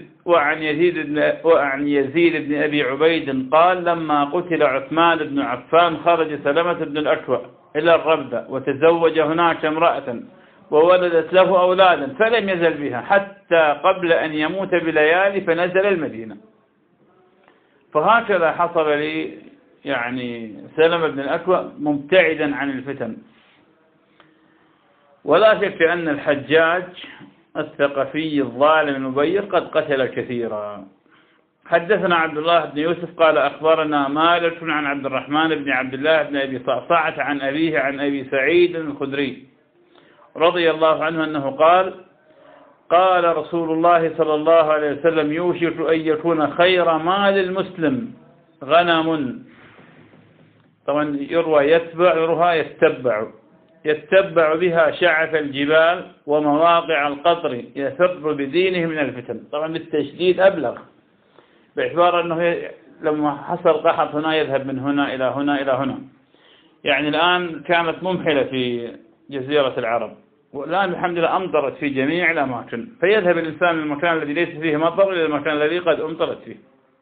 يزيد بن أبي عبيد قال لما قتل عثمان بن عفان خرج سلمة بن الأكوع إلى الربدة وتزوج هناك امرأة وولدت له أولادا، فلم يزل بها حتى قبل أن يموت بليالي فنزل المدينة. فهكذا حصل لي يعني سلمة بن الأكوع مبتعدا عن الفتن. ولا شك أن الحجاج الثقفي الظالم المبير قد قتل كثيرا. حدثنا عبد الله بن يوسف قال أخبرنا مالك عن عبد الرحمن بن عبد الله بن أبي صعصعة عن أبيه عن أبي سعيد الخدري رضي الله عنه أنه قال قال رسول الله صلى الله عليه وسلم يوشك أن يكون خير مال المسلم غنم. طبعا يروى يتبع بها شعف الجبال ومواقع القطر يفر بدينه من الفتن. طبعا بالتشديد أبلغ، باعتبار أنه لما حصل قحط هنا يذهب من هنا إلى هنا إلى هنا. يعني الآن كانت ممحلة في جزيرة العرب، والآن الحمد لله أمطرت في جميع الأماكن، فيذهب الإنسان من المكان الذي ليس فيه مطر إلى المكان الذي قد أمطرت فيه.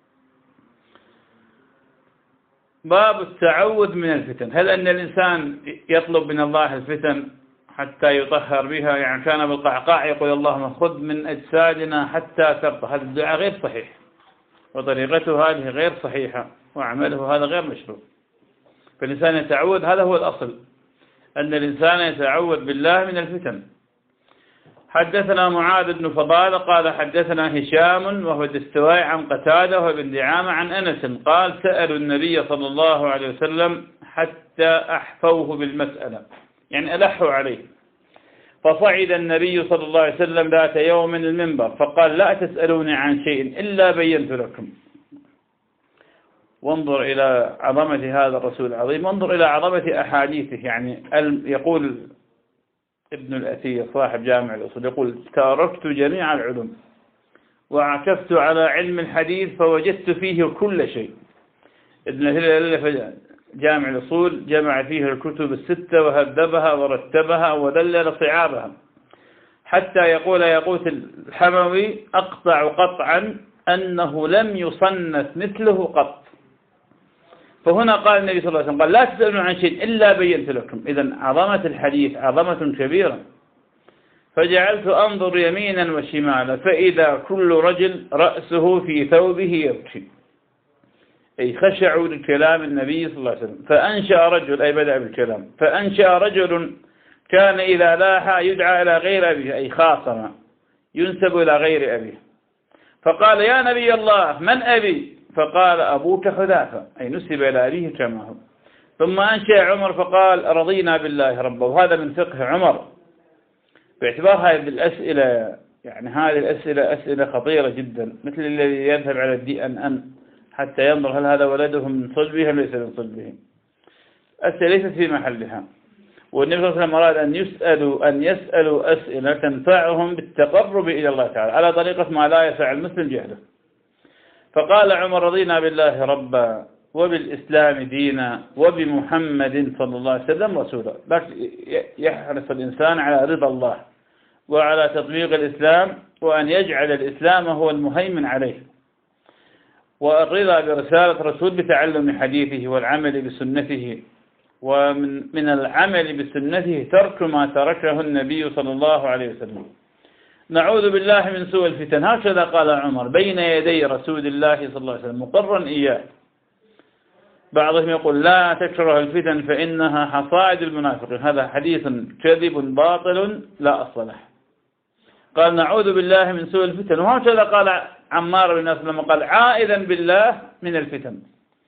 باب التعوذ من الفتن. هل أن الإنسان يطلب من الله الفتن حتى يطهر بها؟ يعني كان بالقعقاع يقول اللهم خذ من أجسادنا حتى ترضى. هذا الدعاء غير صحيح، وطريقته هذه غير صحيحة، وعمله هذا غير مشروع. فالإنسان يتعوذ، هذا هو الأصل، أن الإنسان يتعوذ بالله من الفتن. حدثنا معاذ بن فضالة قال حدثنا هشام وهو الدستوائي عن قتادة وابن دعامة عن أنس قال سألوا النبي صلى الله عليه وسلم حتى أحفوه بالمسألة، يعني ألحوا عليه. فصعد النبي صلى الله عليه وسلم ذات يوم من المنبر فقال لا تسألوني عن شيء إلا بينت لكم. وانظر إلى عظمة هذا الرسول العظيم، وانظر إلى عظمة أحاديثه. يعني يقول ابن الأثير صاحب جامع الأصول يقول تركت جميع العلوم وعكفت على علم الحديث فوجدت فيه كل شيء. ابن الأثير جامع الأصول جمع فيه الكتب الستة وهذبها ورتبها ودلل صعابها، حتى يقول ياقوت الحموي أقطع قطعا أنه لم يصنف مثله قط. فهنا قال النبي صلى الله عليه وسلم قال لا تسألون عن شيء إلا بينت لكم. إذن عظمة الحديث عظمة كبيرة. فجعلت أنظر يمينا وشمالا فإذا كل رجل رأسه في ثوبه يبكي، أي خشعوا لكلام النبي صلى الله عليه وسلم. فأنشأ رجل، أي بدأ بالكلام، فأنشأ رجل كان إذا لاحى يدعى إلى غير أبيه، أي خاصم ينسب إلى غير أبيه، فقال يا نبي الله من أبي؟ فقال أبوك حذافة، أي نسب إلى أبيه كما هو. ثم أنشأ عمر فقال رضينا بالله ربا. وهذا من فقه عمر باعتبار هذه الأسئلة، يعني هذه الأسئلة أسئلة خطيرة جدا، مثل الذي يذهب على الDNN حتى ينظر هل هذا ولده من صلبه أم ليس من صلبه. أسئلة ليست في محلها. والنبي صلى الله عليه وسلم أراد أن يسألوا أسئلة تنفعهم بالتقرب إلى الله تعالى على طريقة ما لا يسع المسلم جهله. فقال عمر رضينا بالله ربا وبالإسلام دينا وبمحمد صلى الله عليه وسلم رسولا. يحرص الإنسان على رضا الله وعلى تطبيق الإسلام، وأن يجعل الإسلام هو المهيمن عليه، والرضا برسالة رسول بتعلم حديثه والعمل بسنته. ومن العمل بسنته ترك ما تركه النبي صلى الله عليه وسلم. نعوذ بالله من سوء الفتن. هكذا قال عمر بين يدي رسول الله صلى الله عليه وسلم مقرا إياه. بعضهم يقول لا تكره الفتن فإنها حصائد المنافقين. هذا حديث كذب باطل لا أصل له. قال نعوذ بالله من سوء الفتن. وهكذا قال عمار بن ياسر لما قال عائذا بالله من الفتن.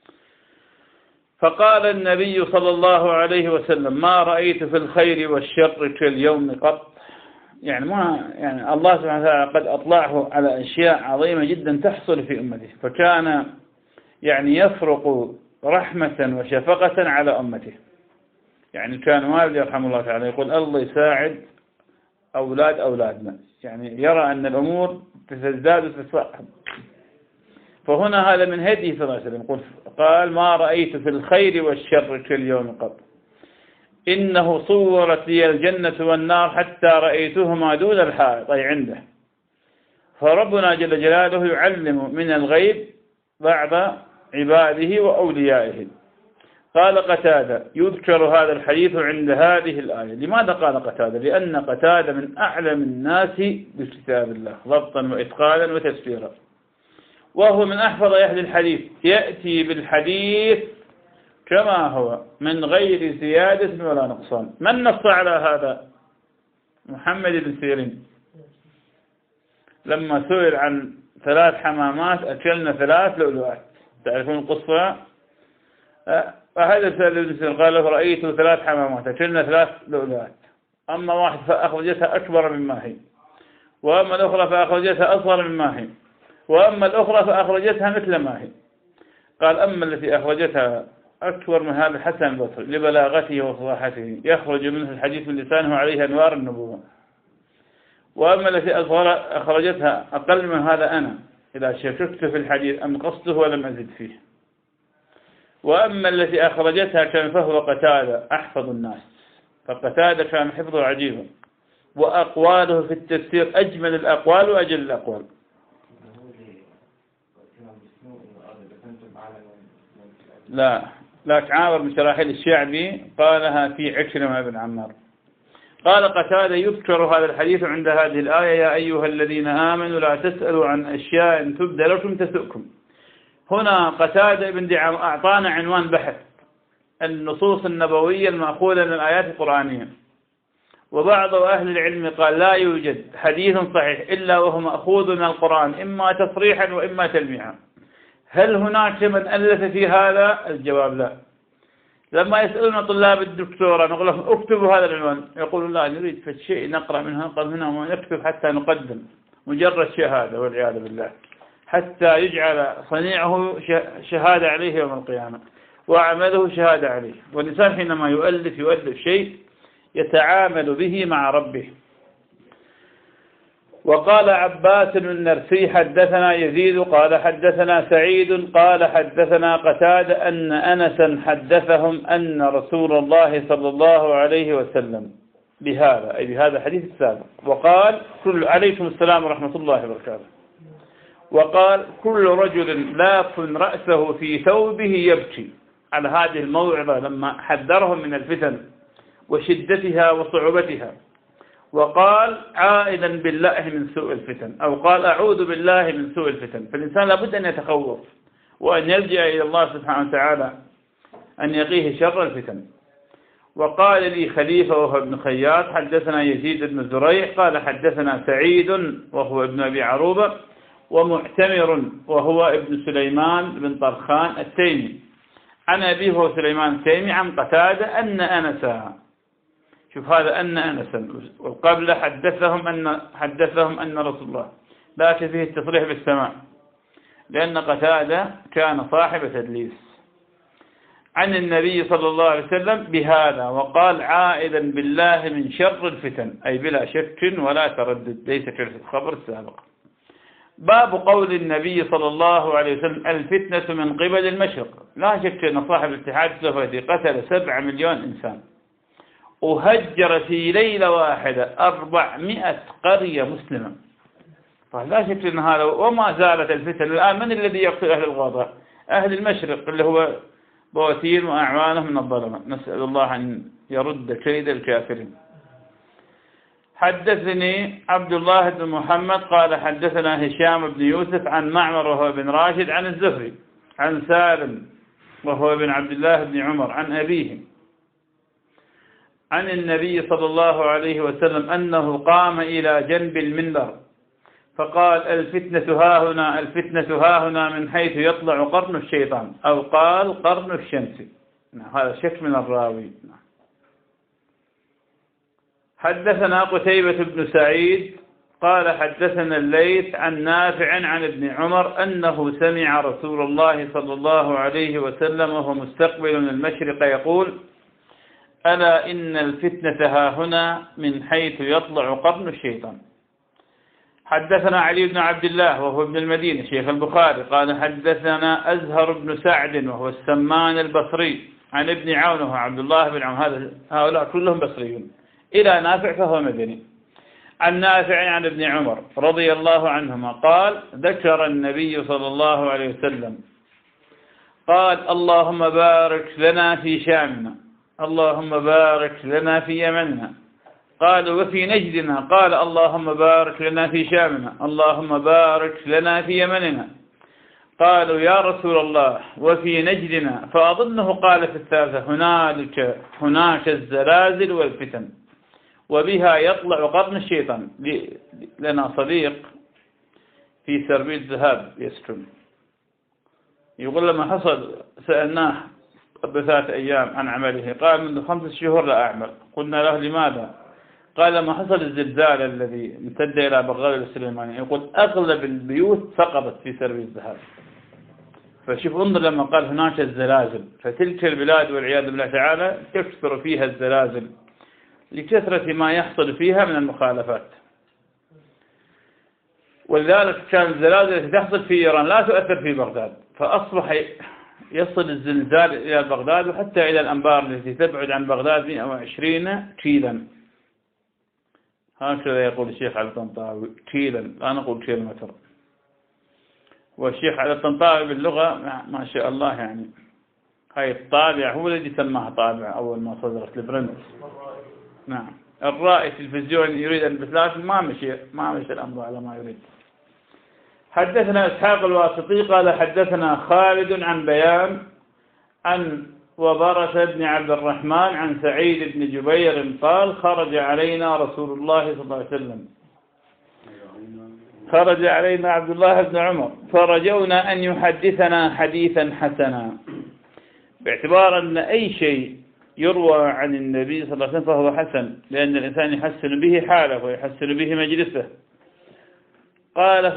فقال النبي صلى الله عليه وسلم ما رأيت في الخير والشر كاليوم قط. يعني الله سبحانه وتعالى قد أطلعه على أشياء عظيمة جدا تحصل في أمته، فكان يعني يفرق رحمة وشفقة على أمته. يعني كان والد يرحمه الله تعالى يقول الله يساعد أولادنا، يعني يرى أن الأمور تزداد وتتصاحب. فهنا هذا من هديه صلى الله عليه وسلم. قال ما رأيت في الخير والشر كاليوم قط، إنه صورت لي الجنة والنار حتى رأيتهما دون الحائط، أي عنده. فربنا جل جلاله يعلم من الغيب بعض عباده وأوليائه. قال قتادة يذكر هذا الحديث عند هذه الآية. لماذا قال قتادة؟ لأن قتادة من أعلم الناس بكتاب الله ضبطا وإتقانا وتفسيرا، وهو من أحفظ أهل الحديث، يأتي بالحديث كما هو من غير زيادة ولا نقصان. من نص على هذا؟ محمد بن سيرين لما سئل عن 3 حمامات أكلنا 3 لؤلؤات. تعرفون القصة؟ فهذا سأل ابن سيرين قال له رأيت 3 حمامات أكلنا 3 لؤلؤات، أما واحد فأخرجتها أكبر مما هي، وأما الأخرى فأخرجتها أصغر مما هي، وأما الأخرى فأخرجتها مثل ما هي. قال أما التي أخرجتها أكبر من هذا الحسن البصري لبلاغته وفصاحته يخرج منه الحديث من لسانه عليه أنوار النبوة، وأما التي أخرجتها أقل من هذا أنا إذا شككت في الحديث أنقصته ولم أزد فيه. وأما التي أخرجتها كان فهو قتادة أحفظ الناس، فقتادة كان حفظه عجيبا، وأقواله في التفسير أجمل الأقوال وأجل الأقوال. لا عامر بن شراحيل الشعبي قالها في عكرمة بن عمار. قال قتادة يذكر هذا الحديث عند هذه الآية: يا أيها الذين آمنوا لا تسألوا عن أشياء إن تبد لكم تسؤكم. هنا قتادة بن دعام أعطانا عنوان بحث: النصوص النبوية المأخوذة من الآيات القرآنية. وبعض أهل العلم قال لا يوجد حديث صحيح إلا وهو مأخوذ من القرآن، إما تصريحا وإما تلميحا. هل هناك من ألف في هذا؟ الجواب لا. لما يسألون طلاب الدكتوراه نقول لهم اكتبوا هذا العنوان، يقولون لا نريد في شيء نقرأ منها قبل هنا وما نكتب حتى نقدم مجرد شهادة والعياذ بالله، حتى يجعل صنيعه شهادة عليه يوم القيامة وعمله شهادة عليه. والإنسان حينما يؤلف شيء يتعامل به مع ربه. وقال عباس النرسي حدثنا يزيد قال حدثنا سعيد قال حدثنا قتادة أن أنسا حدثهم أن رسول الله صلى الله عليه وسلم بهذا، أي بهذا الحديث السابق، وقال عليكم السلام ورحمة الله وبركاته. وقال كل رجل لاف رأسه في ثوبه يبكي، على هذه الموعظة لما حذرهم من الفتن وشدتها وصعوبتها. وقال عائدا بالله من سوء الفتن، أو قال أعوذ بالله من سوء الفتن. فالإنسان لابد أن يتخوف وأن يلجأ إلى الله سبحانه وتعالى أن يقيه شر الفتن. وقال لي خليفة وهو ابن خياط حدثنا يزيد بن زريع قال حدثنا سعيد وهو ابن أبي عروبة، ومعتمر وهو ابن سليمان بن طرخان التيمي عن أبيه هو سليمان التيمي عن قتادة أن أنسا. شوف هذا أن أنسا، وقبل حدثهم أن رسول الله، لكن فيه التصريح بالسماع لأن قتادة كان صاحب تدليس عن النبي صلى الله عليه وسلم بهذا. وقال عائدا بالله من شر الفتن، أي بلا شك ولا تردد، ليس كالخبر السابق. باب قول النبي صلى الله عليه وسلم الفتنة من قبل المشرق. لا شك أن صاحب الاتحاد السوفيتي قتل 7 مليون إنسان، وهجر في ليلة واحدة 400 قرية مسلمة. فلا شك أن هذا، وما زالت الفتن الآن. من الذي يقتل أهل الغابة؟ أهل المشرق اللي هو بواتين وأعوانه من الظلمة. نسأل الله أن يرد كيد الكافرين. حدثني عبد الله بن محمد قال حدثنا هشام بن يوسف عن معمر وهو ابن راشد عن الزهري عن سالم وهو ابن عبد الله بن عمر عن أبيه عن النبي صلى الله عليه وسلم أنه قام إلى جنب المنبر فقال الفتنة هاهنا، الفتنة هاهنا من حيث يطلع قرن الشيطان، أو قال قرن الشمس. هذا شك من الراوي. حدثنا قتيبة بن سعيد قال حدثنا الليث عن نافع عن ابن عمر أنه سمع رسول الله صلى الله عليه وسلم وهو مستقبل المشرق يقول ألا إن الفتنة هاهنا من حيث يطلع قرن الشيطان. حدثنا علي بن عبد الله وهو ابن المدينة شيخ البخاري قال حدثنا أزهر بن سعد وهو السمان البصري عن ابن عون وهو عبد الله بن عون، هؤلاء كلهم بصريون، إلى نافع فهو مدني، عن نافع عن ابن عمر رضي الله عنهما قال ذكر النبي صلى الله عليه وسلم قال اللهم بارك لنا في شامنا، اللهم بارك لنا في يمننا. قالوا وفي نجدنا؟ قال اللهم بارك لنا في شامنا، اللهم بارك لنا في يمننا. قالوا يا رسول الله وفي نجدنا؟ فأظنه قال في الثالثة هناك الزلازل والفتن وبها يطلع قرن الشيطان. لنا صديق في سربيل الذهاب يسكن، يقول لما حصل سألناه قبل 3 أيام عن عمله، قال منذ 5 شهور لا أعمل. قلنا له لماذا؟ قال لما حصل الزلزال الذي امتد إلى بغداد السليمانية، يقول أغلب البيوت سقطت في سربيل الذهاب. فشوف انظر لما قال هناك الزلازل، فتلك البلاد والعياذ بالله تعالى تكثر فيها الزلازل لكثرة ما يحصل فيها من المخالفات. ولذلك كان الزلازل التي تحصل في إيران لا تؤثر في بغداد، فأصبح يصل الزلزال إلى بغداد وحتى إلى الأنبار التي تبعد عن بغداد 120 كيلا. هكذا يقول الشيخ علي الطنطاوي، كيلا، لا نقول كيلومتر. والشيخ علي الطنطاوي باللغة ما شاء الله يعني، هاي الطابع هو الذي سماها طابع أول ما صدرت البرنت. نعم، الرائي التلفزيون يريد أن لكن ما مشي الأمر على ما يريد. حدثنا إسحاق الواسطي قال حدثنا خالد عن بيان عن وبرث بن عبد الرحمن عن سعيد بن جبير قال خرج علينا رسول الله صلى الله عليه وسلم، خرج علينا عبد الله بن عمر فرجونا أن يحدثنا حديثا حسنا، باعتبار أن أي شيء يروى عن النبي صلى الله عليه وسلم فهو حسن، لأن الإنسان يحسن به حاله ويحسن به مجلسه. قال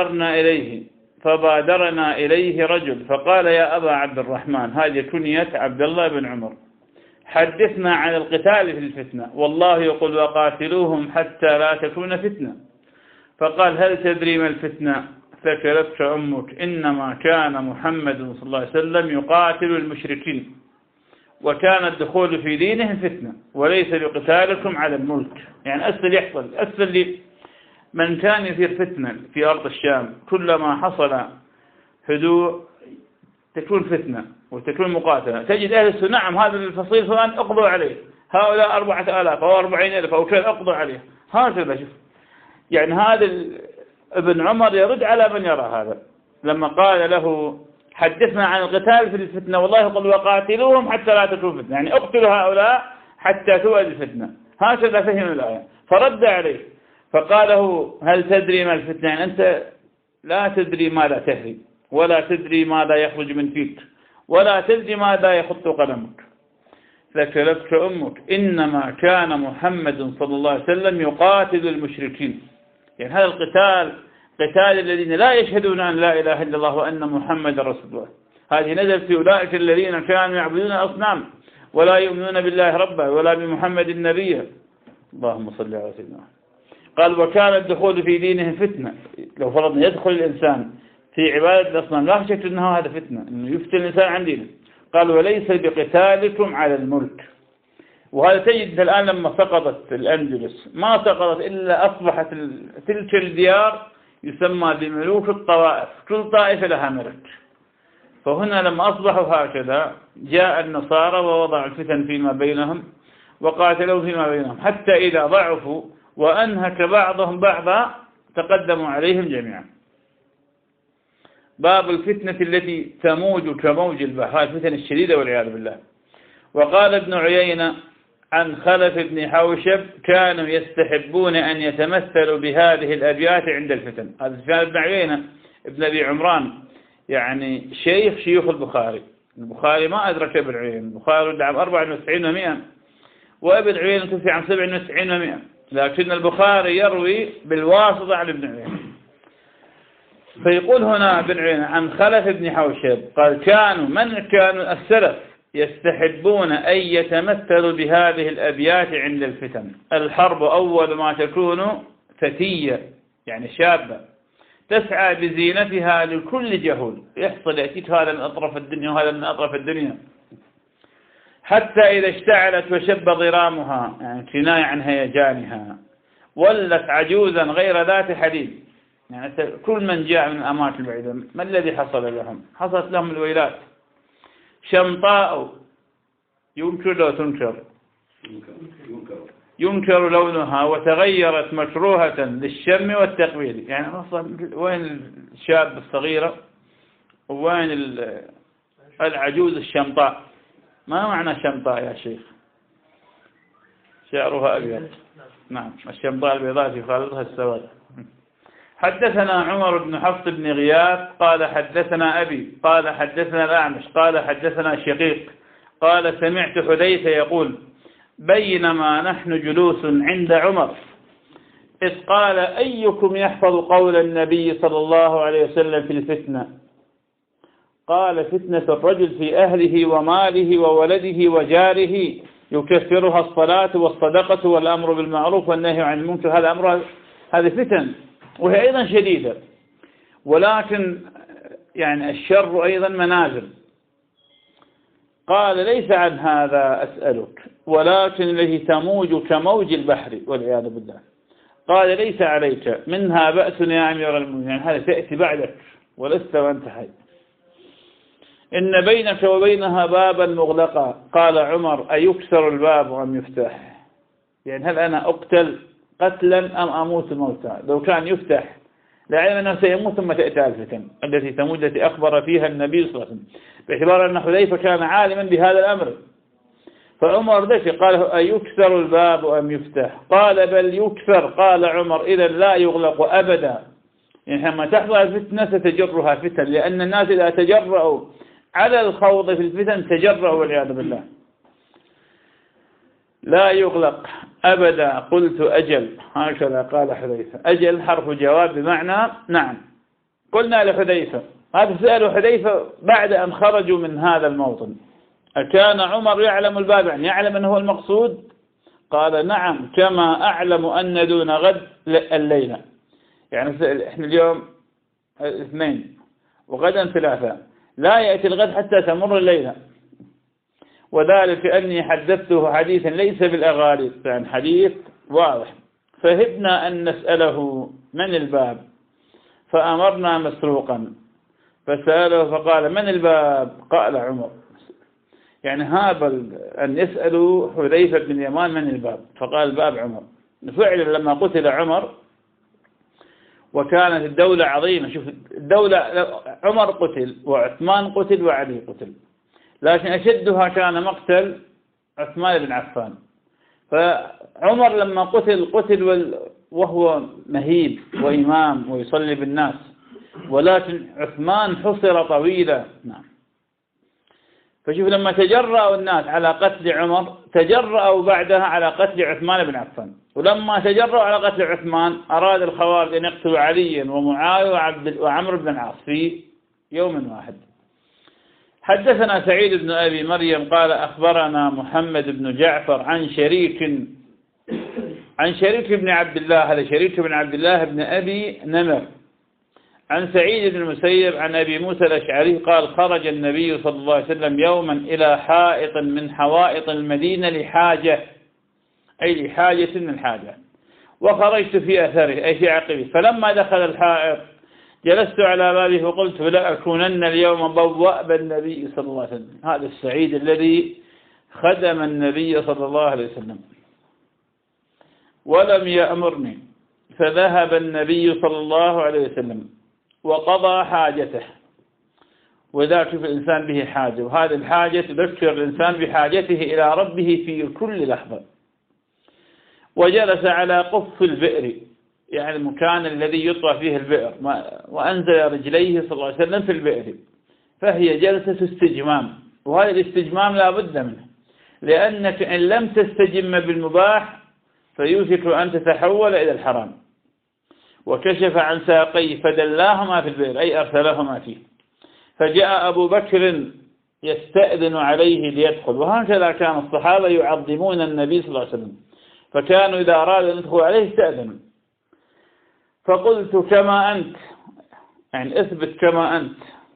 فبادرنا إليه رجل فقال يا أبا عبد الرحمن، هذه كنية عبد الله بن عمر، حدثنا عن القتال في الفتنة، والله يقول وقاتلوهم حتى لا تكون فتنة. فقال هل تدري ما الفتنة؟ ثكلتك أمك، إنما كان محمد صلى الله عليه وسلم يقاتل المشركين، وكان الدخول في دينهم فتنة، وليس بقتالكم على الملك. يعني أسفل من كان يثير فتنة في أرض الشام، كلما حصل هدوء تكون فتنة وتكون مقاتلة. تجد أهل السنة نعم هذا الفصيل فلان أقضوا عليه، هؤلاء 4000 أو 40,000 أو كان أقضوا عليه، هكذا شوف. يعني هذا ابن عمر يرد على من يرى هذا لما قال له حدثنا عن القتال في الفتنة، والله يقول وقاتلوهم حتى لا تكون فتنة، يعني اقتلوا هؤلاء حتى تؤد الفتنة، هكذا فهم الآية. فرد عليه فقال له هل تدري ما الفتنة؟ يعني أنت لا تدري ماذا تهري، ولا تدري ماذا يخرج من فيك، ولا تدري ماذا يخط قدمك. ثكلتك أمك، إنما كان محمد صلى الله عليه وسلم يقاتل المشركين. يعني هذا القتال قتال الذين لا يشهدون أن لا إله إلا الله وأن محمد رسول الله. هذه نزل في أولئك الذين كانوا يعبدون الأصنام ولا يؤمنون بالله ربا ولا بمحمد النبي. اللهم صل على سيدنا. قال وكان الدخول في دينهم فتنة، لو فرضنا يدخل الإنسان في عبادة الأصنام لا شك أنه هذا فتنة، أنه يفتن الإنسان عن دينه. قال وليس بقتالكم على الملك. وهذا تجد الآن لما سقطت الأندلس ما سقطت إلا أصبحت تلك الديار يسمى بملوك الطوائف، كل طائفة لها ملك. فهنا لما أصبحوا هكذا جاء النصارى ووضعوا الفتن فيما بينهم وقاتلوا فيما بينهم، حتى إذا ضعفوا وأنهك بعضهم بعضا تقدموا عليهم جميعا. باب الفتنة التي تموج كموج البحر، الفتن الشديدة والعياذ بالله. وقال ابن عيينة عن خلف بن حوشب كانوا يستحبون أن يتمثلوا بهذه الأبيات عند الفتن. هذا سفيان بن عيينة ابن أبي عمران، يعني شيوخ البخاري ما أدرك ابن عيينة. البخاري ولد عام 94 و100، وابن عيينة توفي عام 97 و100، لكن البخاري يروي بالواسطة عن ابن عيينة. فيقول هنا ابن عيينة عن خلف بن حوشب قال كانوا السلف يستحبون أن يتمثلوا بهذه الأبيات عند الفتن. الحرب أول ما تكون فتية، يعني شابة تسعى بزينتها لكل جهول، يحصل يأتيك هذا من أطراف الدنيا وهذا من أطراف الدنيا، حتى إذا اشتعلت وشب ضرامها، يعني كناية عن هيجانها، ولت عجوزا غير ذات حديد. يعني كل من جاء من الأماكن البعيدة ما الذي حصل لهم؟ حصلت لهم الويلات. شمطاء ينكر لو تنكر، ينكر لونها وتغيرت مكروهة للشم والتقبيل. يعني وين الشاب الصغيرة وين العجوز الشمطاء؟ ما معنى شمطاء يا شيخ؟ شعرها أبيض. نعم، الشمطاء البيضاء في خالطها السواد. حدثنا عمر بن حفص بن غياث قال حدثنا أبي قال حدثنا الأعمش قال حدثنا شقيق قال سمعت حذيفة يقول بينما نحن جلوس عند عمر إذ قال أيكم يحفظ قول النبي صلى الله عليه وسلم في الفتنة؟ قال فتنة الرجل في أهله وماله وولده وجاره يكفرها الصلاة والصدقة والأمر بالمعروف والنهي عن المنكر. هذا أمر، هذه فتن. وهي أيضا شديدة، ولكن يعني الشر أيضا منازل. قال ليس عن هذا أسألك، ولكن التي تموج كموج البحر والعياذ بالله. قال ليس عليك منها بأس يا أمير المؤمنين، يعني هذا تأتي بعدك ولست وأنت حي. إن بينك وبينها بابا مغلقا. قال عمر أيكسر الباب أم يفتح؟ يعني هل أنا أقتل قتلا أم أموت موتا؟ لو كان يفتح لعلم أنه سيموت ثم تأتي الفتن التي تموت، التي أخبر فيها النبي صلى الله عليه وسلم، باعتبار أن حذيفة كان عالما بهذا الأمر. فعمر ذكي قال أيكسر الباب أم يفتح؟ قال بل يكسر. قال عمر إذا لا يغلق أبدا. يعني لما تحضر الفتنة ستجرها فتن، لأن الناس إذا تجرؤوا على الخوض في الفتن تجرؤوا والعياذ بالله. لا يغلق أبدا. قلت أجل. هكذا قال حذيفة. أجل حرف جواب بمعنى نعم. قلنا لحذيفة، هذا سأل حذيفة بعد أن خرجوا من هذا الموطن، أكان عمر يعلم الباب، يعني يعلم أنه هو المقصود؟ قال نعم، كما أعلم أن دون غد الليلة. يعني إحنا اليوم الاثنين وغدا ثلاثاء، لا يأتي الغد حتى تمر الليلة، وذلك أني حدثته حديثا ليس بالأغاليط، يعني حديث واضح. فهبنا أن نسأله من الباب، فأمرنا مسروقا فسأله فقال من الباب؟ قال عمر. يعني هاب أن يسألوا حذيفة بن اليمان من الباب، فقال الباب عمر. فعلا لما قتل عمر وكانت الدولة عظيمة، شوف الدولة، عمر قتل وعثمان قتل وعلي قتل، لكن أشدها كان مقتل عثمان بن عفان. فعمر لما قتل وهو مهيب وإمام ويصلي بالناس، ولكن عثمان حصر طويلا. نعم. فشوف لما تجرأوا الناس على قتل عمر تجرأوا بعدها على قتل عثمان بن عفان، ولما تجرأوا على قتل عثمان أراد الخوارج أن يقتلوا عليا ومعاوية وعمرو بن العاص في يوم واحد. حدثنا سعيد بن أبي مريم قال أخبرنا محمد بن جعفر عن شريك بن عبد الله، هذا شريك بن عبد الله بن أبي نمر، عن سعيد بن المسيب عن أبي موسى الأشعري قال خرج النبي صلى الله عليه وسلم يوما إلى حائط من حوائط المدينة لحاجة، أي لحاجة من حاجة، وخرجت في أثره أي في عقبه. فلما دخل الحائط جلست على بابه فقلت لا أكونن اليوم بوأب النبي صلى الله عليه وسلم. هذا السعيد الذي خدم النبي صلى الله عليه وسلم ولم يأمرني. فذهب النبي صلى الله عليه وسلم وقضى حاجته، وذاك في الإنسان به حاجة، وهذه الحاجة تذكر الإنسان بحاجته إلى ربه في كل لحظة. وجلس على قف البئر، يعني المكان الذي يطرح فيه البئر، وأنزل رجليه صلى الله عليه وسلم في البئر، فهي جلسة استجمام، وهذا الاستجمام لا بد منه، لأنك إن لم تستجم بالمباح فيوشك أن تتحول إلى الحرام. وكشف عن ساقيه فدلاهما في البئر، أي أرسلهما فيه. فجاء أبو بكر يستأذن عليه ليدخل، وهكذا كان الصحابة يعظمون النبي صلى الله عليه وسلم، فكانوا إذا أرادوا أن يدخلوا عليه استأذنوا. فقلت كما أنت، يعني اثبت كما أنت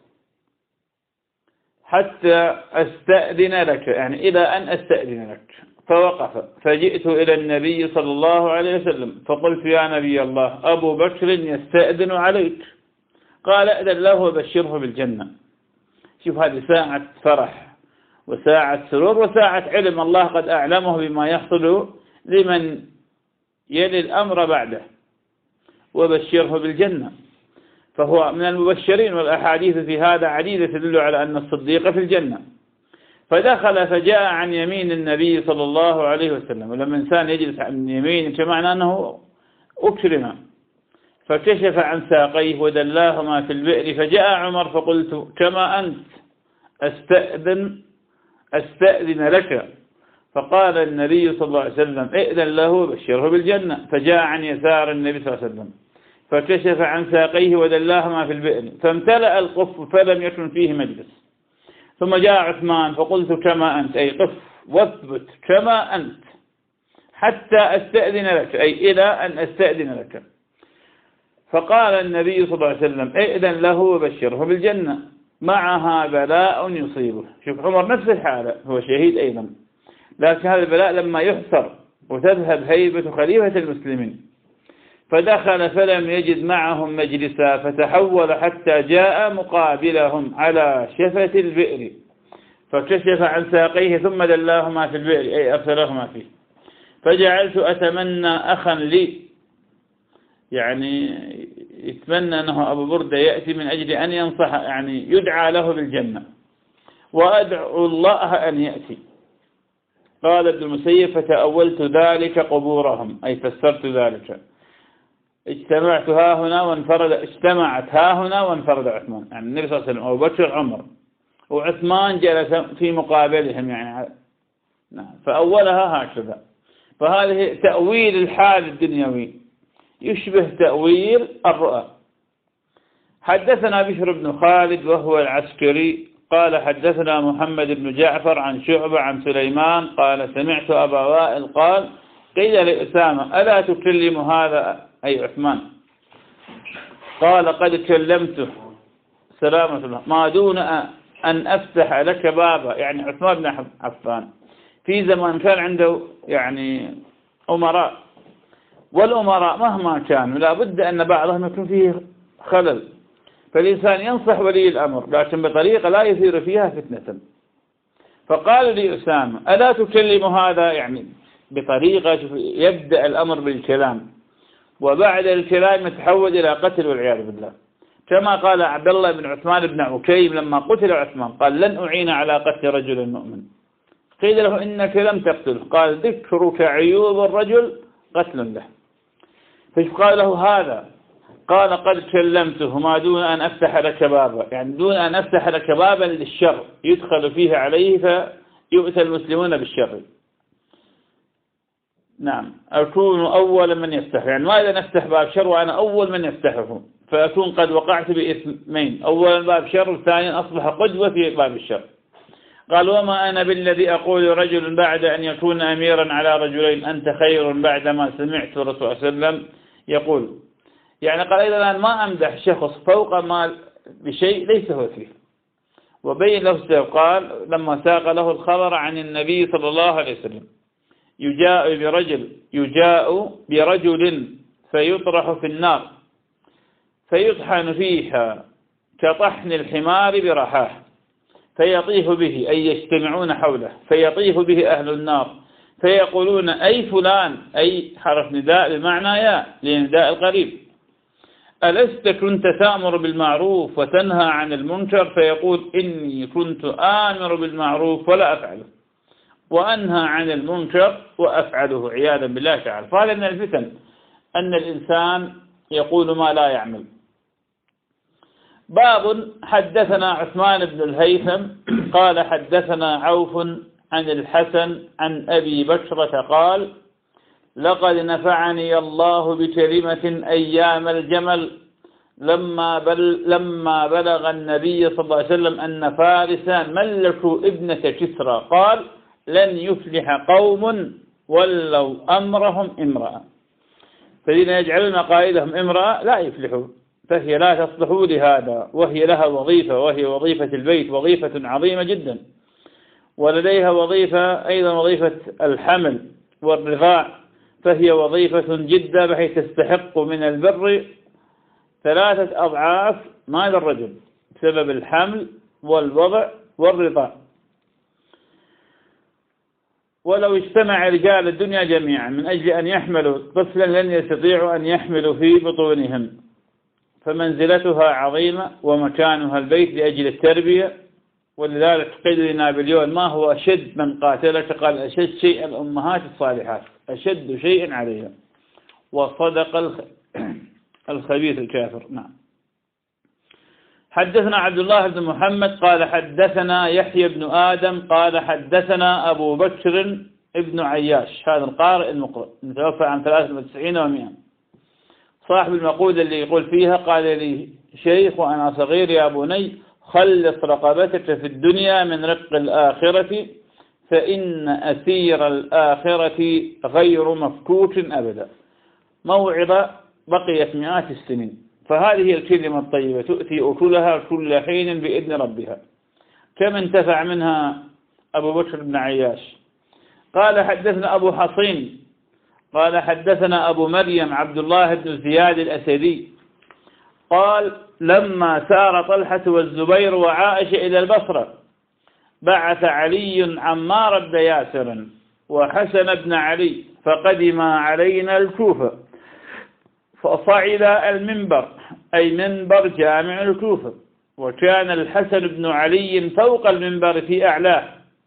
حتى أستأذن لك، يعني إلى أن أستأذن لك. فوقف فجئت إلى النبي صلى الله عليه وسلم فقلت يا نبي الله أبو بكر يستأذن عليك. قال أذن له وبشره بالجنة. شوف هذه ساعة فرح وساعة سرور وساعة علم، الله قد أعلمه بما يحصل لمن يلي الأمر بعده، وبشره بالجنة. فهو من المبشرين، والأحاديث في هذا عديدة تدل على أن الصديق في الجنة. فدخل فجاء عن يمين النبي صلى الله عليه وسلم، ولما إنسان يجلس عن يمين كمعنى أنه أكرم. فكشف عن ساقيه ودلاهما في البئر. فجاء عمر فقلت كما أنت أستأذن لك. فقال النبي صلى الله عليه وسلم ائذن له بشره بالجنة. فجاء عن يسار النبي صلى الله عليه وسلم فكشف عن ساقيه ودلاهما في البئر، فامتلأ القف فلم يكن فيه مجلس. ثم جاء عثمان فقلت كما أنت، أي قف واثبت كما أنت حتى أستأذن لك، أي إلى أن أستأذن لك. فقال النبي صلى الله عليه وسلم ائذن له وبشره بالجنة معها بلاء يصيبه. شوف عمر نفس الحالة، هو شهيد أيضا، لكن هذا البلاء لما يحصر وتذهب هيبة خليفة المسلمين، فدخل فلم يجد معهم مجلسا فتحول حتى جاء مقابلهم على شفة البئر، فكشف عن ساقيه ثم دلاهما في البئر أي أرسلهما فيه. فجعلت أتمنى أخا لي، يعني يتمنى أنه أبو بردة يأتي من أجل أن ينصح، يعني يدعى له بالجنة، وأدعو الله أن يأتي. قال ابن المسيب فتأولت ذلك قبورهم، أي فسرت ذلك. اجتمعت ها هنا وانفرد عثمان، يعني النبي صلى الله عليه وسلم أبو بكر عمر وعثمان جلس في مقابلهم، يعني نعم. فأولها هكذا. فهذه تأويل الحال الدنيوي يشبه تأويل الرؤى. حدثنا بشر بن خالد وهو العسكري قال حدثنا محمد بن جعفر عن شعبة عن سليمان قال سمعت أبا وائل قال قيل لأسامة ألا تكلم هذا أي عثمان؟ قال قد كلمته سلامة الله ما دون أن أفتح لك بابا، يعني عثمان بن عفان في زمان كان عنده يعني أمراء، والأمراء مهما كانوا لا بد أن بعضهم يكون فيه خلل، فالإنسان ينصح ولي الأمر لكن بطريقة لا يثير فيها فتنة. فقال لي أسامة ألا تكلم هذا، يعني بطريقة يبدأ الأمر بالكلام وبعد الكلام يتحول إلى قتل والعياذ بالله، كما قال عبد الله بن عثمان بن عكيم لما قتل عثمان قال لن أعين على قتل رجل مؤمن. قيل له إنك لم تقتله، قال ذكرك عيوب الرجل قتل له. فقال له هذا، قال قد كلمته ما دون أن أفتح لك بابا، يعني دون أن أفتح لك بابا للشر يدخل فيه عليه فيؤتى المسلمون بالشر. نعم أكون أول من يفتح، يعني ماذا نفتح باب شر وأنا أول من يفتحه، فأكون قد وقعت بإثمين، أولا باب شر ثانيا أصبح قدوة في باب الشر. قال وما أنا بالذي أقول رجل بعد أن يكون أميرا على رجلين أنت خير بعدما سمعت الرسول صلى الله عليه وسلم يقول، يعني قال إذا الآن ما أمدح شخص فوق ما بشيء ليس هو فيه. وبين له قال لما ساق له الخبر عن النبي صلى الله عليه وسلم يجاء برجل فيطرح في النار فيطحن فيها كطحن الحمار برحاه فيطيف به، أي يجتمعون حوله فيطيف به أهل النار فيقولون أي فلان، أي حرف نداء بمعنى يا لنداء القريب، ألست كنت تأمر بالمعروف وتنهى عن المنكر؟ فيقول إني كنت آمر بالمعروف ولا أفعله وأنهى عن المنكر وأفعله عياذا بالله تعالى. فهذا من الفتن أن الإنسان يقول ما لا يعمل. باب حدثنا عثمان بن الهيثم قال حدثنا عوف عن الحسن عن أبي بكرة قال لقد نفعني الله بكلمة أيام الجمل لما بلغ النبي صلى الله عليه وسلم أن فارسا ملكوا ابنة كسرى قال لن يفلح قوم ولو أمرهم امرأة، فإذا يجعلون قائدهم امرأة لا يفلحوا، فهي لا تصلح لهذا، وهي لها وظيفة وهي وظيفة البيت، وظيفة عظيمة جدا، ولديها وظيفة أيضا وظيفة الحمل والرضاع، فهي وظيفة جدا بحيث تستحق من البر 3 أضعاف مال الرجل بسبب الحمل والوضع والرضاع. ولو اجتمع رجال الدنيا جميعا من أجل أن يحملوا طفلا لن يستطيعوا أن يحملوا في بطونهم، فمنزلتها عظيمة ومكانها البيت لأجل التربية. ولذلك قيل لنابليون ما هو أشد من قاتلك؟ قال أشد شيء الأمهات الصالحات، أشد شيء عليها، وصدق الخبيث الكافر. نعم. حدثنا عبد الله بن محمد قال حدثنا يحيى بن آدم قال حدثنا أبو بكر ابن عياش، هذا القارئ المقرئ متوفى عن 93 و100، صاحب المقولة اللي يقول فيها قال لي شيخ وأنا صغير يا بني خلص رقبتك في الدنيا من رق الآخرة فإن أسير الآخرة غير مفكوك أبدا. موعظة بقيت مئات السنين. فهذه هي الكلمة الطيبة تؤتي أكلها كل حين بإذن ربها. كم انتفع منها أبو بكر بن عياش. قال حدثنا أبو حصين قال حدثنا أبو مريم عبد الله بن زياد الأسدي قال لما سار طلحة والزبير وعائشة إلى البصرة بعث علي عمار بن ياسر وحسن بن علي فقدما علينا الكوفة فصعد المنبر أي منبر جامع الكوفة، وكان الحسن بن علي فوق المنبر في أعلاه،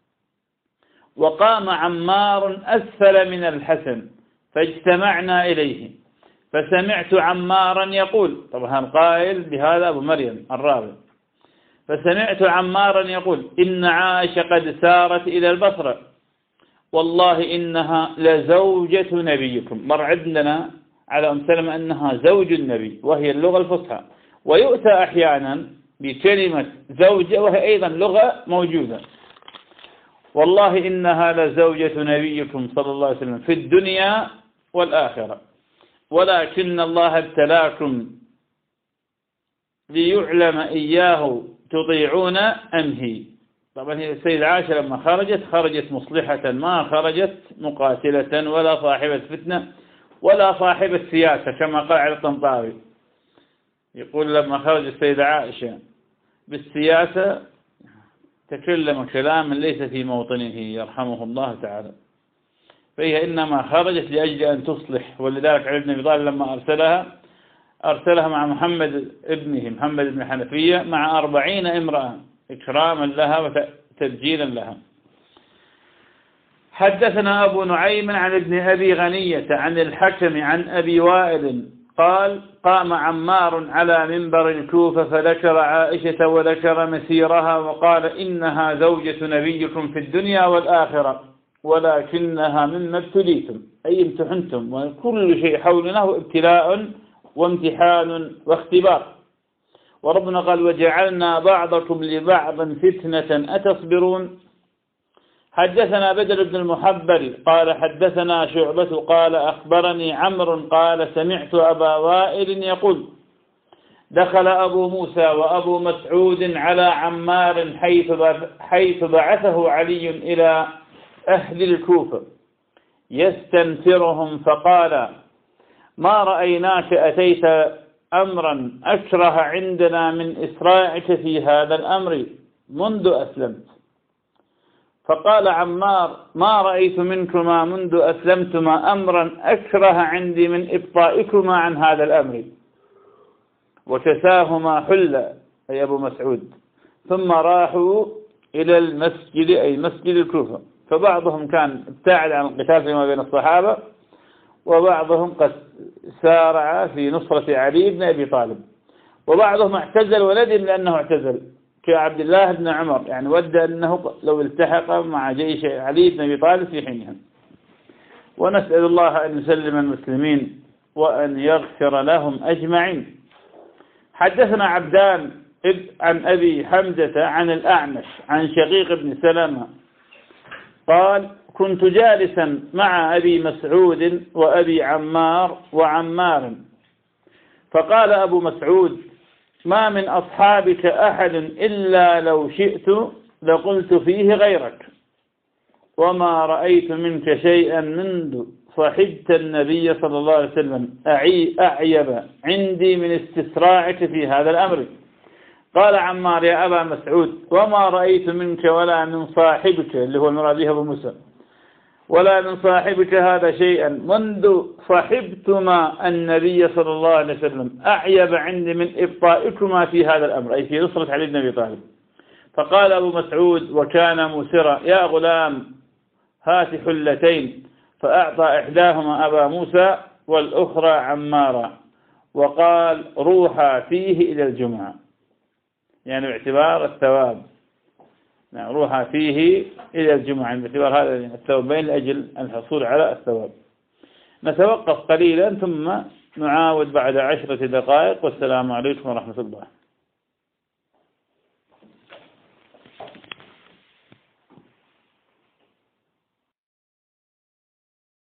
وقام عمار أسفل من الحسن فاجتمعنا إليه فسمعت عمارا يقول، طبعا قائل بهذا أبو مريم الراوي، فسمعت عمارا يقول إن عائشة قد سارت إلى البصرة والله إنها لزوجة نبيكم. مر عندنا على أم سلمة أنها زوج النبي وهي اللغة الفصحى، ويؤتى أحيانا بكلمة زوجة وهي أيضا لغة موجودة. والله إنها لزوجة نبيكم صلى الله عليه وسلم في الدنيا والآخرة ولكن الله ابتلاكم ليعلم إياه تطيعون أم هي. طبعا هي السيدة عائشة لما خرجت مصلحة، ما خرجت مقاتلة ولا صاحبة فتنة ولا صاحبة سياسة كما قال علي الطنطاوي، يقول لما خرج السيدة عائشة بالسياسة تكلم كلاما ليس في موطنه يرحمه الله تعالى، فهي إنما خرجت لأجل أن تصلح. ولذلك علي بن أبي طالب لما أرسلها مع محمد بن حنفية مع 40 امرأة إكراما لها وتبجيلا لها. حدثنا أبو نعيم عن ابن أبي غنية عن الحكم عن أبي وائل قال قام عمار على منبر الكوفة فذكر عائشة وذكر مسيرها وقال إنها زوجة نبيكم في الدنيا والآخرة ولكنها مما ابتليتم أي امتحنتم، وكل شيء حولنا هو ابتلاء وامتحان واختبار. وربنا قال وجعلنا بعضكم لبعض فتنة أتصبرون. حدثنا بدر بن المحبر قال حدثنا شعبة قال أخبرني عمرو قال سمعت أبا وائل يقول دخل أبو موسى وأبو مسعود على عمار حيث بعثه علي إلى أهل الكوفة يستنفرهم فقال ما رأيناك أتيت أمرا أكره عندنا من إسراعك في هذا الأمر منذ أسلمت. فقال عمار ما رأيت منكما منذ أسلمتما أمرا أكره عندي من إبطائكما عن هذا الأمر. وكساهما حلة أي أبو مسعود ثم راحوا إلى المسجد أي مسجد الكوفة، فبعضهم كان ابتعد عن القتال فيما بين الصحابة وبعضهم قد سارع في نصرة علي بن أبي طالب، وبعضهم اعتزل وندم لأنه اعتزل كعبد الله بن عمر، يعني ود أنه لو التحق مع جيش علي بن أبي طالب في حينها. ونسأل الله أن يسلم المسلمين وأن يغفر لهم أجمعين. حدثنا عبدان عن أبي حمزة عن الأعمش عن شقيق بن سلمة قال كنت جالسا مع أبي مسعود وأبي عمار وعمار فقال أبو مسعود ما من أصحابك أحد إلا لو شئت لقلت فيه غيرك، وما رأيت منك شيئا منذ صحبت النبي صلى الله عليه وسلم أعيب عندي من استسراعك في هذا الأمر. قال عمار يا أبا مسعود وما رأيت منك ولا من صاحبك اللي هو المراد به أبو موسى ولا من صاحبك هذا شيئا منذ صحبتما النبي صلى الله عليه وسلم أعيب عندي من إبطائكما في هذا الأمر أي في نصرة علي بن أبي طالب. فقال أبو مسعود وكان مسرا يا غلام هات حلتين، فأعطى إحداهما أبا موسى والأخرى عمارا وقال روحا فيه إلى الجمعة، يعني باعتبار الثواب، يعني روحا فيه إلى الجمعة يعني باعتبار هذا الثوابين لأجل الحصول على الثواب. نتوقف قليلا ثم نعاود بعد 10 دقائق، والسلام عليكم ورحمة الله.